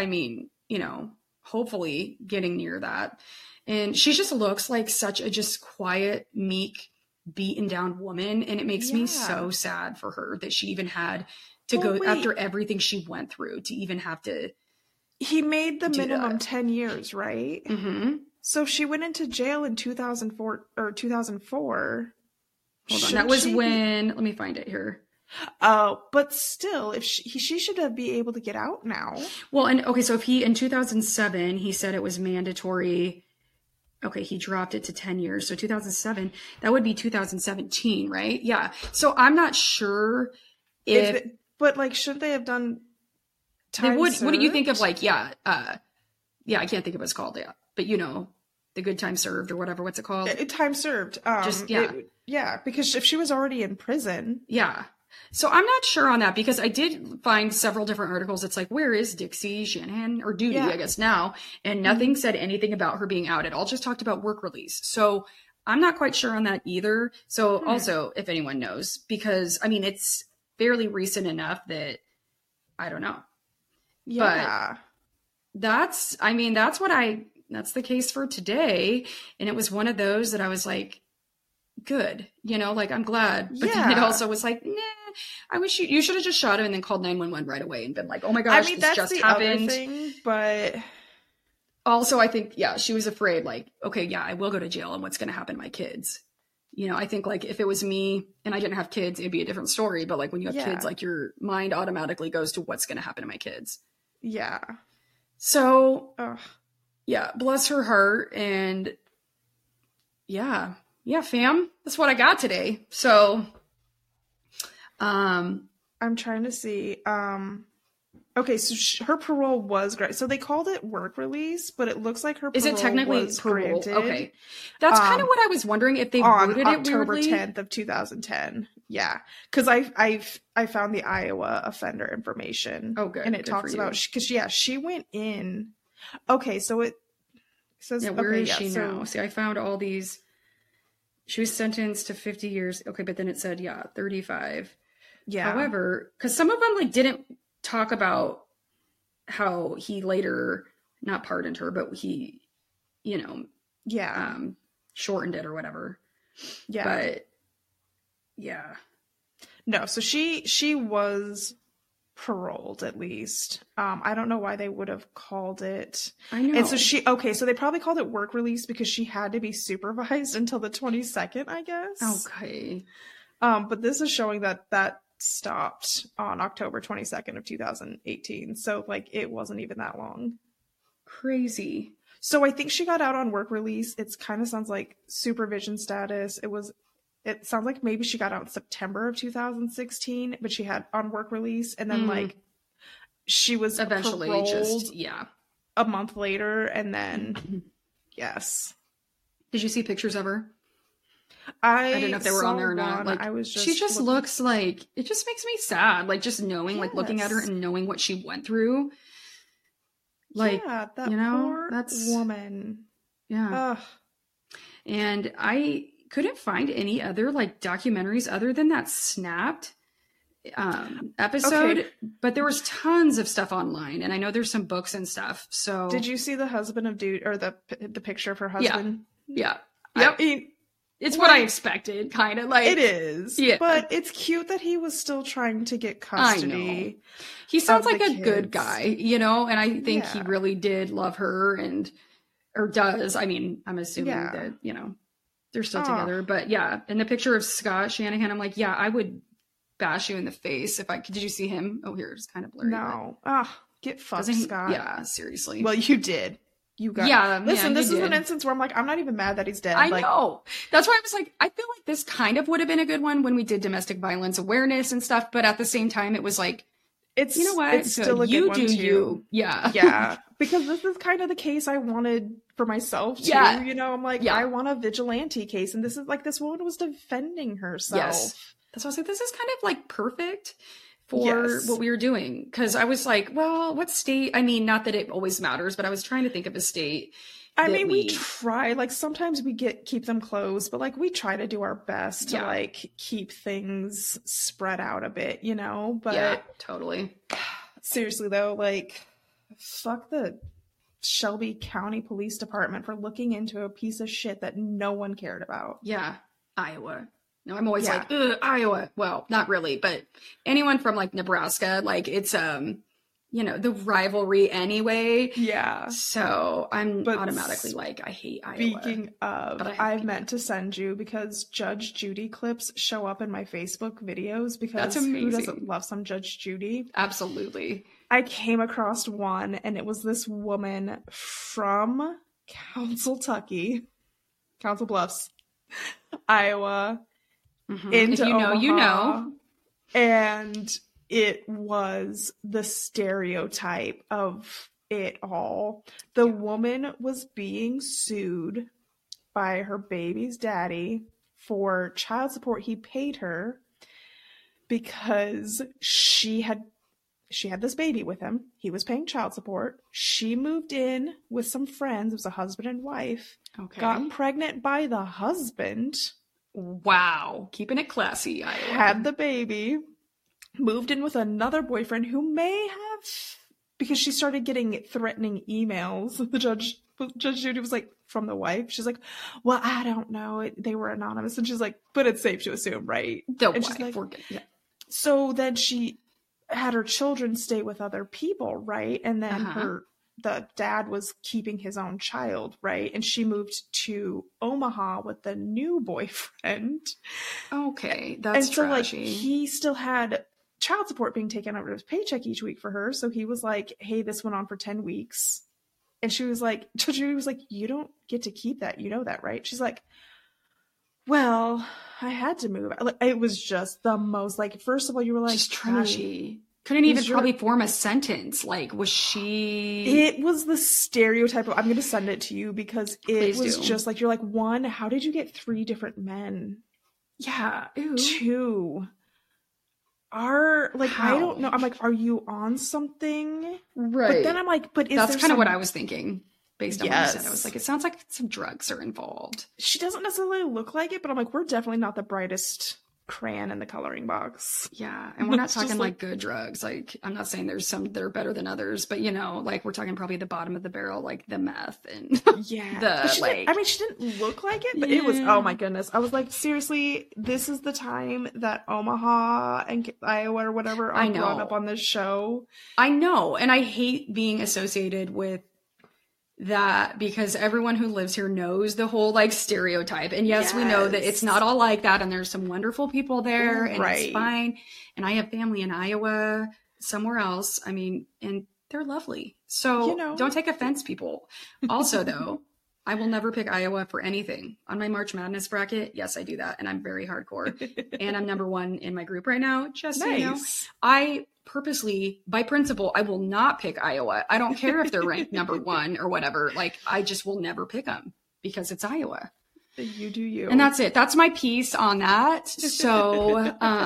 hopefully getting near that. And she just looks like such a just quiet, meek, beaten down woman. And it makes me so sad for her that she even had to Well, go wait. after everything she went through to even have to. He made the Do minimum that. 10 years, right? Mm-hmm. So she went into jail in 2004 or 2004. Hold on. That was when, let me find it here. Oh, but still, if she should be able to get out now. Well, and okay, so if he, in 2007, he said it was mandatory. Okay, he dropped it to 10 years. So 2007, that would be 2017, right? Yeah. So I'm not sure if but like, shouldn't they have done time they would, served? what do you think of like, yeah, I can't think of what it's called, yeah. But you know, the good time served or whatever, what's it called? Time served. Because if she was already in prison. Yeah. So I'm not sure on that because I did find several different articles. It's like, where is Dixie Shanahan or Duty, I guess now? And nothing said anything about her being out. It all just talked about work release. So I'm not quite sure on that either. So also, if anyone knows, because I mean, it's fairly recent enough that I don't know. Yeah. But that's the case for today. And it was one of those that I was like, good, like I'm glad. But then it also was like, nah, I wish you should have just shot him and then called 911 right away and been like, oh my gosh, this just happened. Other thing, but also I think, she was afraid like, okay, yeah, I will go to jail and what's going to happen to my kids. I think like if it was me and I didn't have kids, it'd be a different story. But like when you have kids, like your mind automatically goes to what's going to happen to my kids. Yeah. So, bless her heart. And yeah, fam, that's what I got today. So, I'm trying to see. Okay, so her parole was great. So they called it work release, but it looks like her parole is it technically was parole? granted. Okay, that's kind of what I was wondering if they worded on it October weirdly. 10th of 2010. Yeah, because I found the Iowa offender information. Oh, good. And it Good talks for you. about she went in. Okay, so it says Where is she so, now? See, I found all these. She was sentenced to 50 years. Okay, but then it said 35. Yeah. However, because some of them like didn't talk about how he later not pardoned her, but he, shortened it or whatever. Yeah. But yeah. No, so she was paroled at least. I don't know why they would have called it. I know. And so so they probably called it work release because she had to be supervised until the 22nd, I guess. Okay. But this is showing that stopped on October 22nd of 2018. So like it wasn't even that long. Crazy. So I think she got out on work release. It's kind of sounds like supervision status. It sounds like maybe she got out in September of 2016, but she had on work release, and then like she was eventually paroled a month later, and then yes. Did you see pictures of her? I didn't know if they were on there or not. Like I was just she just looks like, it just makes me sad. Like just knowing, like looking at her and knowing what she went through. Like, that poor woman. Yeah. Ugh. And I couldn't find any other like documentaries other than that Snapped episode, but there was tons of stuff online, and I know there's some books and stuff. So did you see the husband of Dude or the picture of her husband? Yeah. Yep. I mean, it's what I expected, kind of like it is. Yeah. But it's cute that he was still trying to get custody. I know. He sounds like a kids. good guy, and I think he really did love her or does. I mean, I'm assuming that, they're still together, but yeah. In the picture of Scott Shanahan, I'm like, yeah, I would bash you in the face if I could. Did you see him? Oh, here, it's kind of blurry. No. Get fucked, Scott. Yeah, seriously. Well, you did. You got listen, this is did. an instance where I'm like, I'm not even mad that he's dead. I know. That's why I was like, I feel like this kind of would have been a good one when we did domestic violence awareness and stuff, but at the same time, it was like, it's, you know what? It's still a good one too. You. Yeah. Yeah. Because this is kind of the case I wanted for myself too. Yeah. I'm like, I want a vigilante case. And this is like, this woman was defending herself. Yes. That's why I was like, this is kind of like perfect for what we were doing. Because I was like, well, what state? I mean, not that it always matters, but I was trying to think of a state. I mean, we try, like, sometimes we keep them closed, but like we try to do our best to like keep things spread out a bit, but yeah, totally. Seriously though, like, fuck the Shelby County Police Department for looking into a piece of shit that no one cared about. Yeah. Iowa. No, I'm always like, ugh, Iowa. Well, not really, but anyone from like Nebraska, like it's the rivalry anyway. Yeah. So I'm automatically like, I hate Iowa. Speaking of, I meant to send you because Judge Judy clips show up in my Facebook videos because that's amazing. Who doesn't love some Judge Judy? Absolutely. I came across one and it was this woman from Council Bluffs, Iowa, into Omaha, you know. And it was the stereotype of it all. The woman was being sued by her baby's daddy for child support he paid her because she had this baby with him. He was paying child support. She moved in with some friends. It was a husband and wife. Okay. Got pregnant by the husband. Wow. Keeping it classy, Iowa. Had the baby. Moved in with another boyfriend who may have, because she started getting threatening emails. The Judge Judy was like, from the wife. She's like, well, I don't know. They were anonymous. And she's like, but it's safe to assume, right? The and wife. She's like, yeah. So then she had her children stay with other people, right? And then the dad was keeping his own child, right? And she moved to Omaha with the new boyfriend. Okay, that's trashy. And so, like, he still had child support being taken out of his paycheck each week for her. So he was like, hey, this went on for 10 weeks. And she was like, you don't get to keep that. You know that, right? She's like, well, I had to move. Like, it was just the most, like, first of all, you were like, just trashy. Couldn't even probably form a sentence. Like, was she... It was the stereotype of, I'm going to send it to you because it was just like, you're like, one, how did you get 3 different men? Yeah. Ew. 2, I don't know. I'm like, are you on something? Right. But then I'm like, that's kind of what I was thinking based on what you said. I was like, it sounds like some drugs are involved. She doesn't necessarily look like it, but I'm like, we're definitely not the brightest crayon in the coloring box. Yeah. And we're not talking like good drugs. Like, I'm not saying there's some that are better than others, but like we're talking probably the bottom of the barrel, like the meth and she didn't look like it, but it was, oh my goodness. I was like, seriously, this is the time that Omaha and Iowa or whatever are brought up on this show. I know. And I hate being associated with that because everyone who lives here knows the whole like stereotype. And yes, we know that it's not all like that. And there's some wonderful people there and it's fine. And I have family in Iowa, somewhere else. I mean, and they're lovely. So don't take offense, people. Also though, I will never pick Iowa for anything. On my March Madness bracket, yes, I do that. And I'm very hardcore. And I'm number 1 in my group right now. Just so you know. I purposely, by principle, I will not pick Iowa. I don't care if they're ranked number 1 or whatever. Like, I just will never pick them because it's Iowa. You do you. And that's it. That's my piece on that. So,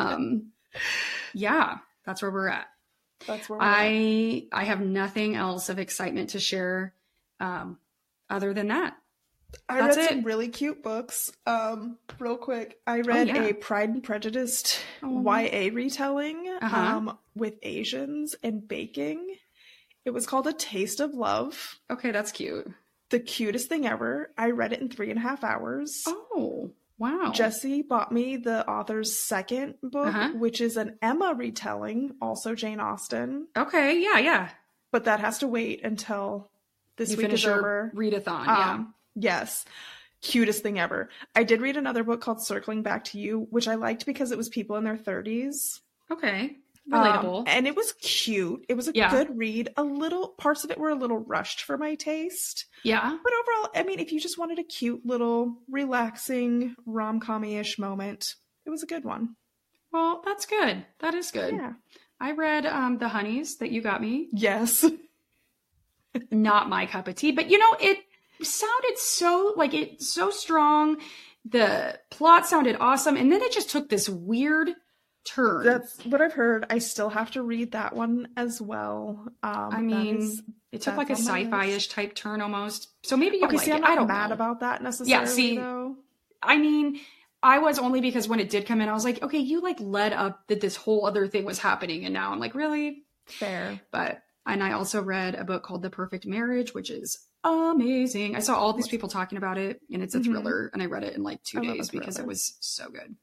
yeah, that's where we're at. That's where we're at. I have nothing else of excitement to share other than that. I read some really cute books. Real quick, I read a Pride and Prejudice YA retelling with Asians and baking. It was called A Taste of Love. Okay, that's cute. The cutest thing ever. I read it in 3.5 hours. Oh, wow. Jesse bought me the author's second book, which is an Emma retelling, also Jane Austen. Okay, yeah. But that has to wait until this week is over. Readathon, Yes. Cutest thing ever. I did read another book called Circling Back to You, which I liked because it was people in their 30s. Okay. Relatable. And it was cute. It was a good read. Parts of it were a little rushed for my taste. Yeah. But overall, I mean, if you just wanted a cute little relaxing rom-com-ish moment, it was a good one. Well, that's good. That is good. Yeah. I read The Honeys that you got me. Yes. Not my cup of tea, but it sounded so strong. The plot sounded awesome, and then it just took this weird turn. That's what I've heard. I still have to read that one as well. It took like a sci-fi-ish type turn almost. So maybe you'll like I'm it. not I don't mad know about that necessarily. Though. I mean, I was only because when it did come in, I was like, okay, you like led up that this whole other thing was happening, and now I'm like, really? Fair. And I also read a book called The Perfect Marriage, which is amazing. I saw all these people talking about it, and it's a thriller, and I read it in like 2 days because it was so good.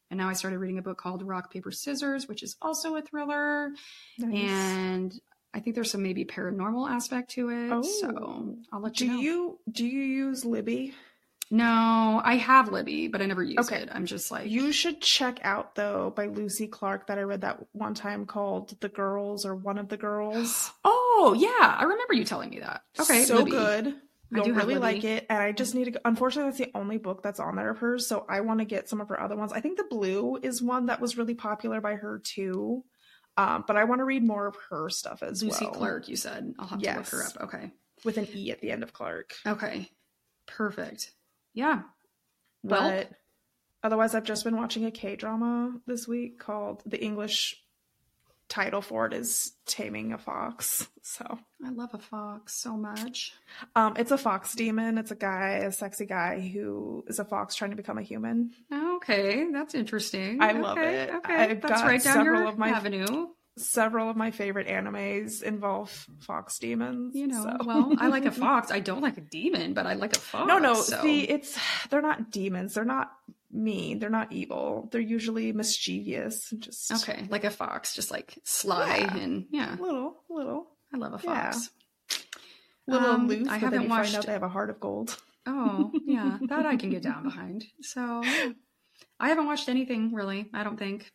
And now I started reading a book called Rock, Paper, Scissors, which is also a thriller. Nice. And I think there's some maybe paranormal aspect to it. So I'll let you know. Do you use Libby? No, I have Libby, but I never use it. I'm just like... You should check out, though, by Lucy Clark that I read that one time called The Girls or One of the Girls. Oh, yeah. I remember you telling me that. Okay. So Libby. good. You'll really like it. And I Mm. just need to go. Unfortunately, that's the only book that's on there of hers. So I want to get some of her other ones. I think The Blue is one that was really popular by her, too. But I want to read more of her stuff as Lucy well. Clark, you said. I'll have to look her up. Okay. With an E at the end of Clark. Okay. Perfect. Yeah. But otherwise, I've just been watching a K-drama this week called, the English title for it is Taming a Fox. So I love a fox so much. It's a fox demon. It's a sexy guy who is a fox trying to become a human. Okay, that's interesting. I love it. Okay, I've that's got right down several your of my avenue. Several of my favorite animes involve fox demons. You know, so. well, I like a fox. I don't like a demon, but I like a fox. No. So. See, they're not demons. They're not mean. They're not evil. They're usually mischievous. Just okay, like a fox, just like sly and little. I love a fox. Little aloof. I but then haven't you watched. Find out they have a heart of gold. Oh yeah, that I can get down behind. So I haven't watched anything really. I don't think.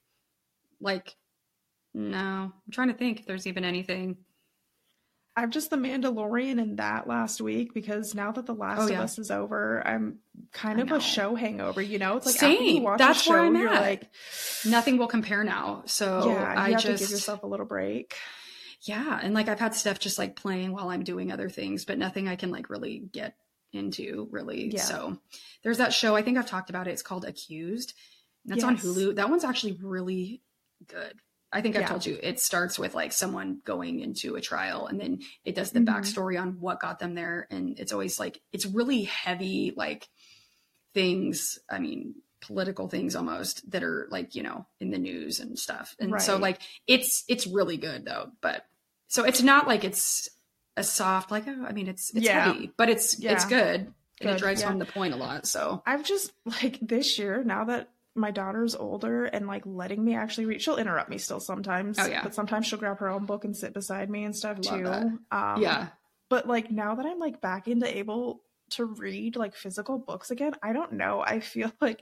No, I'm trying to think if there's even anything. I've just The Mandalorian in that last week because now that The Last of Us is over, I'm kind of a show hangover, you know? It's like same. After you watch That's a show, where I'm you're at. Like nothing will compare now. So yeah, you have to give yourself a little break. Yeah, and like I've had stuff just like playing while I'm doing other things, but nothing I can like really get into really. Yeah. So there's that show, I think I've talked about it. It's called Accused. That's on Hulu. That one's actually really good. I think I've told you, it starts with like someone going into a trial and then it does the backstory on what got them there. And it's always like, it's really heavy, like things, I mean, political things almost that are like, you know, in the news and stuff. And so like, it's really good though. But so it's not like it's a soft, like, I mean, it's heavy, but it's good. And it drives home the point a lot. So I've just like this year, now that my daughter's older and like letting me actually read, she'll interrupt me still sometimes, but sometimes she'll grab her own book and sit beside me and stuff too. But like now that I'm like back into able to read like physical books again, I don't know, I feel like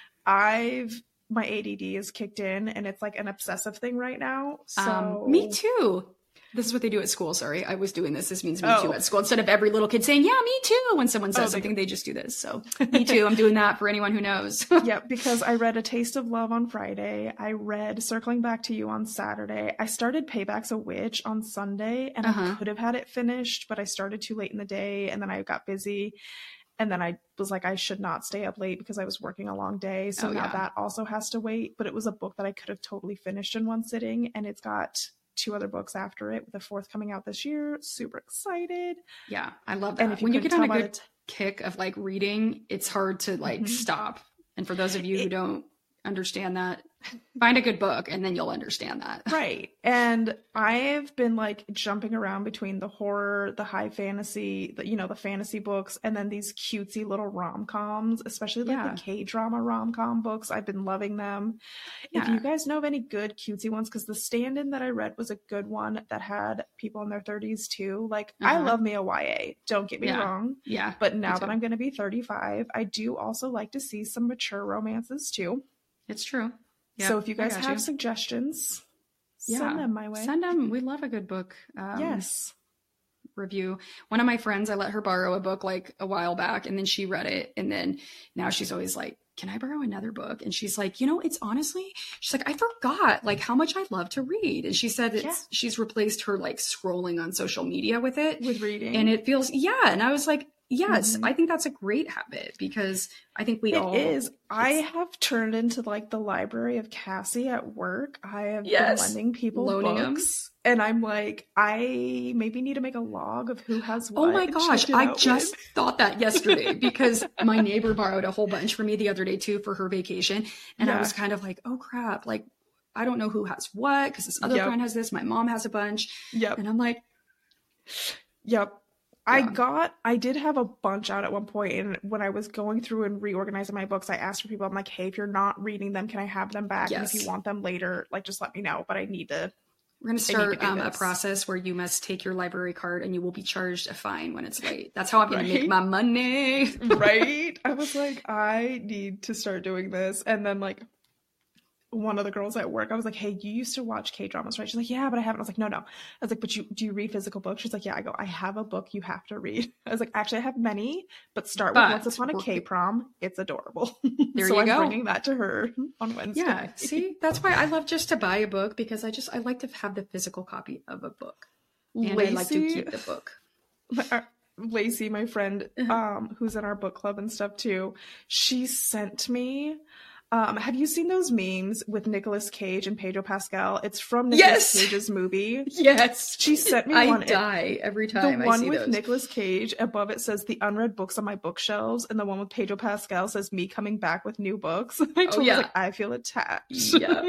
my ADD is kicked in and it's like an obsessive thing right now. So me too. This is what they do at school. Sorry, I was doing this. This means me too at school. Instead of every little kid saying, yeah, me too. When someone says something, they just do this. So me too. I'm doing that for anyone who knows. Yeah, because I read A Taste of Love on Friday. I read Circling Back to You on Saturday. I started Payback's a Witch on Sunday and I could have had it finished, but I started too late in the day and then I got busy. And then I was like, I should not stay up late because I was working a long day. So now that also has to wait. But it was a book that I could have totally finished in one sitting. And it's got 2 other books after it with a 4th coming out this year. Super excited. Yeah, I love that. And when you get on a good kick of like reading, it's hard to like stop. And for those of you who don't understand that, find a good book and then you'll understand that. Right. And I've been like jumping around between the horror, the high fantasy, the fantasy books, and then these cutesy little rom-coms, especially like the K-drama rom-com books. I've been loving them. If you guys know of any good cutesy ones, because The Stand-In that I read was a good one that had people in their 30s too. Like I love me a YA, don't get me wrong. Yeah. But now that I'm going to be 35, I do also like to see some mature romances too. It's true. Yep, so if you guys have suggestions, send them my way. Send them. We love a good book. Review. One of my friends, I let her borrow a book like a while back and then she read it. And then now she's always like, can I borrow another book? And she's like, it's honestly, she's like, I forgot like how much I love to read. And she said that she's replaced her like scrolling on social media with reading. And it feels, and I was like, yes, I think that's a great habit because I think it is. I have turned into like the library of Cassie at work. I have been lending people books and I'm like, I maybe need to make a log of who has what. Oh my gosh. I just thought that yesterday because my neighbor borrowed a whole bunch for me the other day too for her vacation. And I was kind of like, oh crap. Like, I don't know who has what because this other friend has this. My mom has a bunch. And I'm like, I did have a bunch out at one point, and when I was going through and reorganizing my books, I asked for people, I'm like, hey, if you're not reading them, can I have them back? And if you want them later, like, just let me know, but I need to. We're going to start a process where you must take your library card and you will be charged a fine when it's late. That's how I'm going to make my money. Right? I was like, I need to start doing this. And then, like, one of the girls at work, I was like, hey, you used to watch K-dramas, right? She's like, yeah, but I haven't. I was like, no. I was like, but do you read physical books? She's like, yeah. I go, I have a book you have to read. I was like, actually, I have many, but start with Once Upon a K-prom. It's adorable. There so you go. I'm bringing that to her on Wednesday. Yeah, see? That's why I love just to buy a book, because I like to have the physical copy of a book. And Lacey, I like to keep the book. Lacey, my friend, who's in our book club and stuff too, she sent me... have you seen those memes with Nicolas Cage and Pedro Pascal? It's from Nicolas Cage's movie. Yes. She sent me one. I die every time I see those. The one with Nicolas Cage, above it says the unread books on my bookshelves, and the one with Pedro Pascal says me coming back with new books. I told her, like, I feel attacked. Yeah.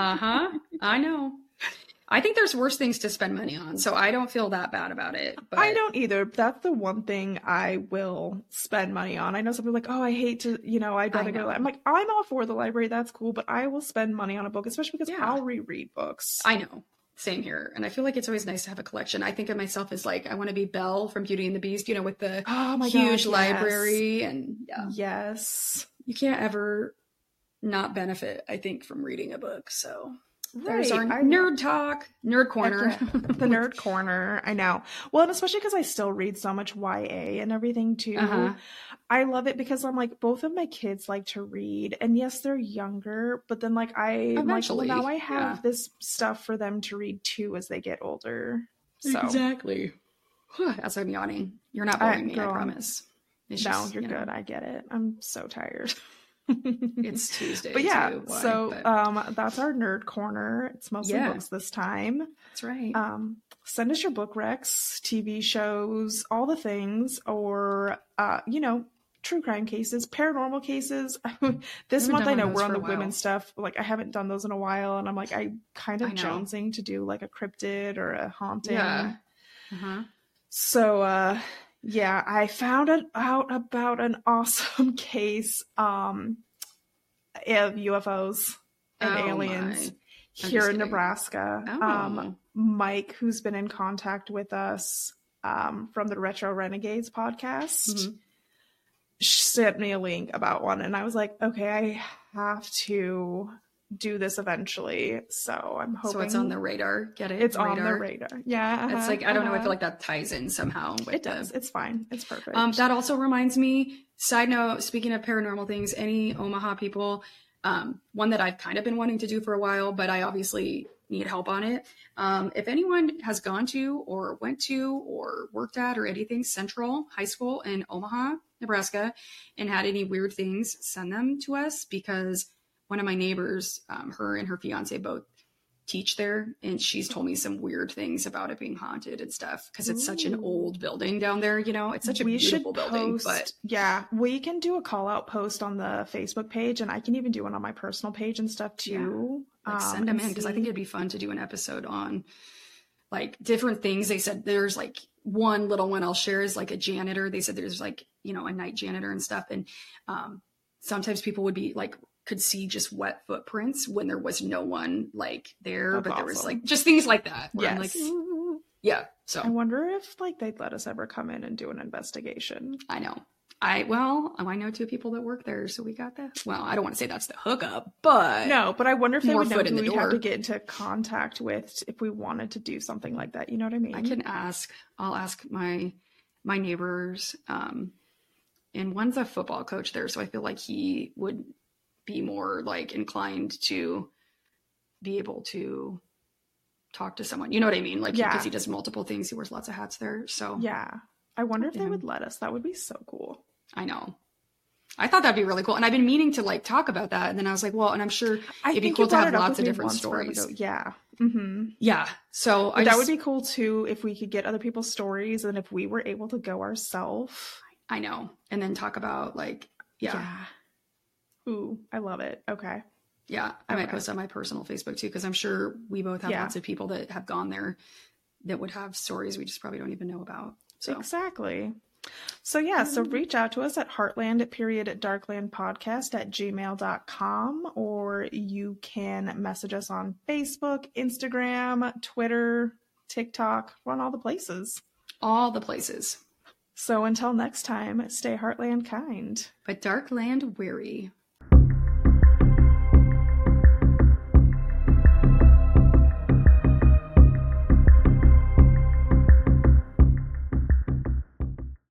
I know. I think there's worse things to spend money on, so I don't feel that bad about it. But I don't either. That's the one thing I will spend money on. I know some people are like, oh, I hate to, I'd rather go. I'm like, I'm all for the library. That's cool. But I will spend money on a book, especially because I'll reread books. I know. Same here. And I feel like it's always nice to have a collection. I think of myself as like, I want to be Belle from Beauty and the Beast, with the huge library. And yes, you can't ever not benefit, I think, from reading a book. So... There's our nerd corner. The nerd corner. I know. Well, and especially because I still read so much YA and everything too. I love it because I'm like, both of my kids like to read, and yes, they're younger, but then like I'm like, well, now I have this stuff for them to read too as they get older. So exactly. As I'm yawning, you're not boring me. Girl, I promise. It's just, you're good. I get it. I'm so tired. It's Tuesday. But that's our nerd corner. It's mostly books this time. That's right. Send us your book recs, TV shows, all the things, or true crime cases, paranormal cases. This month I know we're on the women's stuff. Like, I haven't done those in a while, and I'm like, I kind of jonesing to do like a cryptid or a haunting. Yeah. So I found out about an awesome case of UFOs and aliens here in Nebraska. Mike, who's been in contact with us from the Retro Renegades podcast, sent me a link about one, and I was like, okay, I have to do this eventually. So I'm hoping. So it's on the radar. Get it? It's on the radar. Yeah. It's like, I don't know. I feel like that ties in somehow. It does. It's fine. It's perfect. That also reminds me, side note, speaking of paranormal things, any Omaha people, one that I've kind of been wanting to do for a while, but I obviously need help on it. If anyone has gone to or went to or worked at or anything Central High School in Omaha, Nebraska, and had any weird things, send them to us, because one of my neighbors, her and her fiance both teach there, and she's told me some weird things about it being haunted and stuff, because it's such an old building down there. It's such a beautiful building. But we can do a call out post on the Facebook page, and I can even do one on my personal page and stuff too. Send them in, because I think it'd be fun to do an episode on like different things. They said there's like one little one I'll share is like a janitor. They said there's like, a night janitor and stuff, and sometimes people would be like, could see just wet footprints when there was no one like there. That's but there was like just things like that. Where I'm like, so I wonder if like they'd let us ever come in and do an investigation. I know. I know two people that work there, so we got that. Well, I don't want to say that's the hookup, but no, but I wonder if they would know who we'd have to get into contact with if we wanted to do something like that. You know what I mean? I can ask. I'll ask my neighbors. And one's a football coach there, so I feel like he would be more like inclined to be able to talk to someone. You know what I mean? Like, because he does multiple things. He wears lots of hats there. So I wonder if they would let us. That would be so cool. I know. I thought that'd be really cool. And I've been meaning to like talk about that. And then I was like, well, and I'm sure it'd be cool to have lots of different stories. Yeah. Yeah. So that would be cool too, if we could get other people's stories, and if we were able to go ourselves. I know. And then talk about like, Ooh, I love it. Okay. Yeah. I might post on my personal Facebook too, because I'm sure we both have lots of people that have gone there that would have stories we just probably don't even know about. So exactly. So yeah, so reach out to us at heartland.darklandpodcast@gmail.com, or you can message us on Facebook, Instagram, Twitter, TikTok, we're on all the places. all the places. So until next time, stay Heartland kind. But Darkland weary.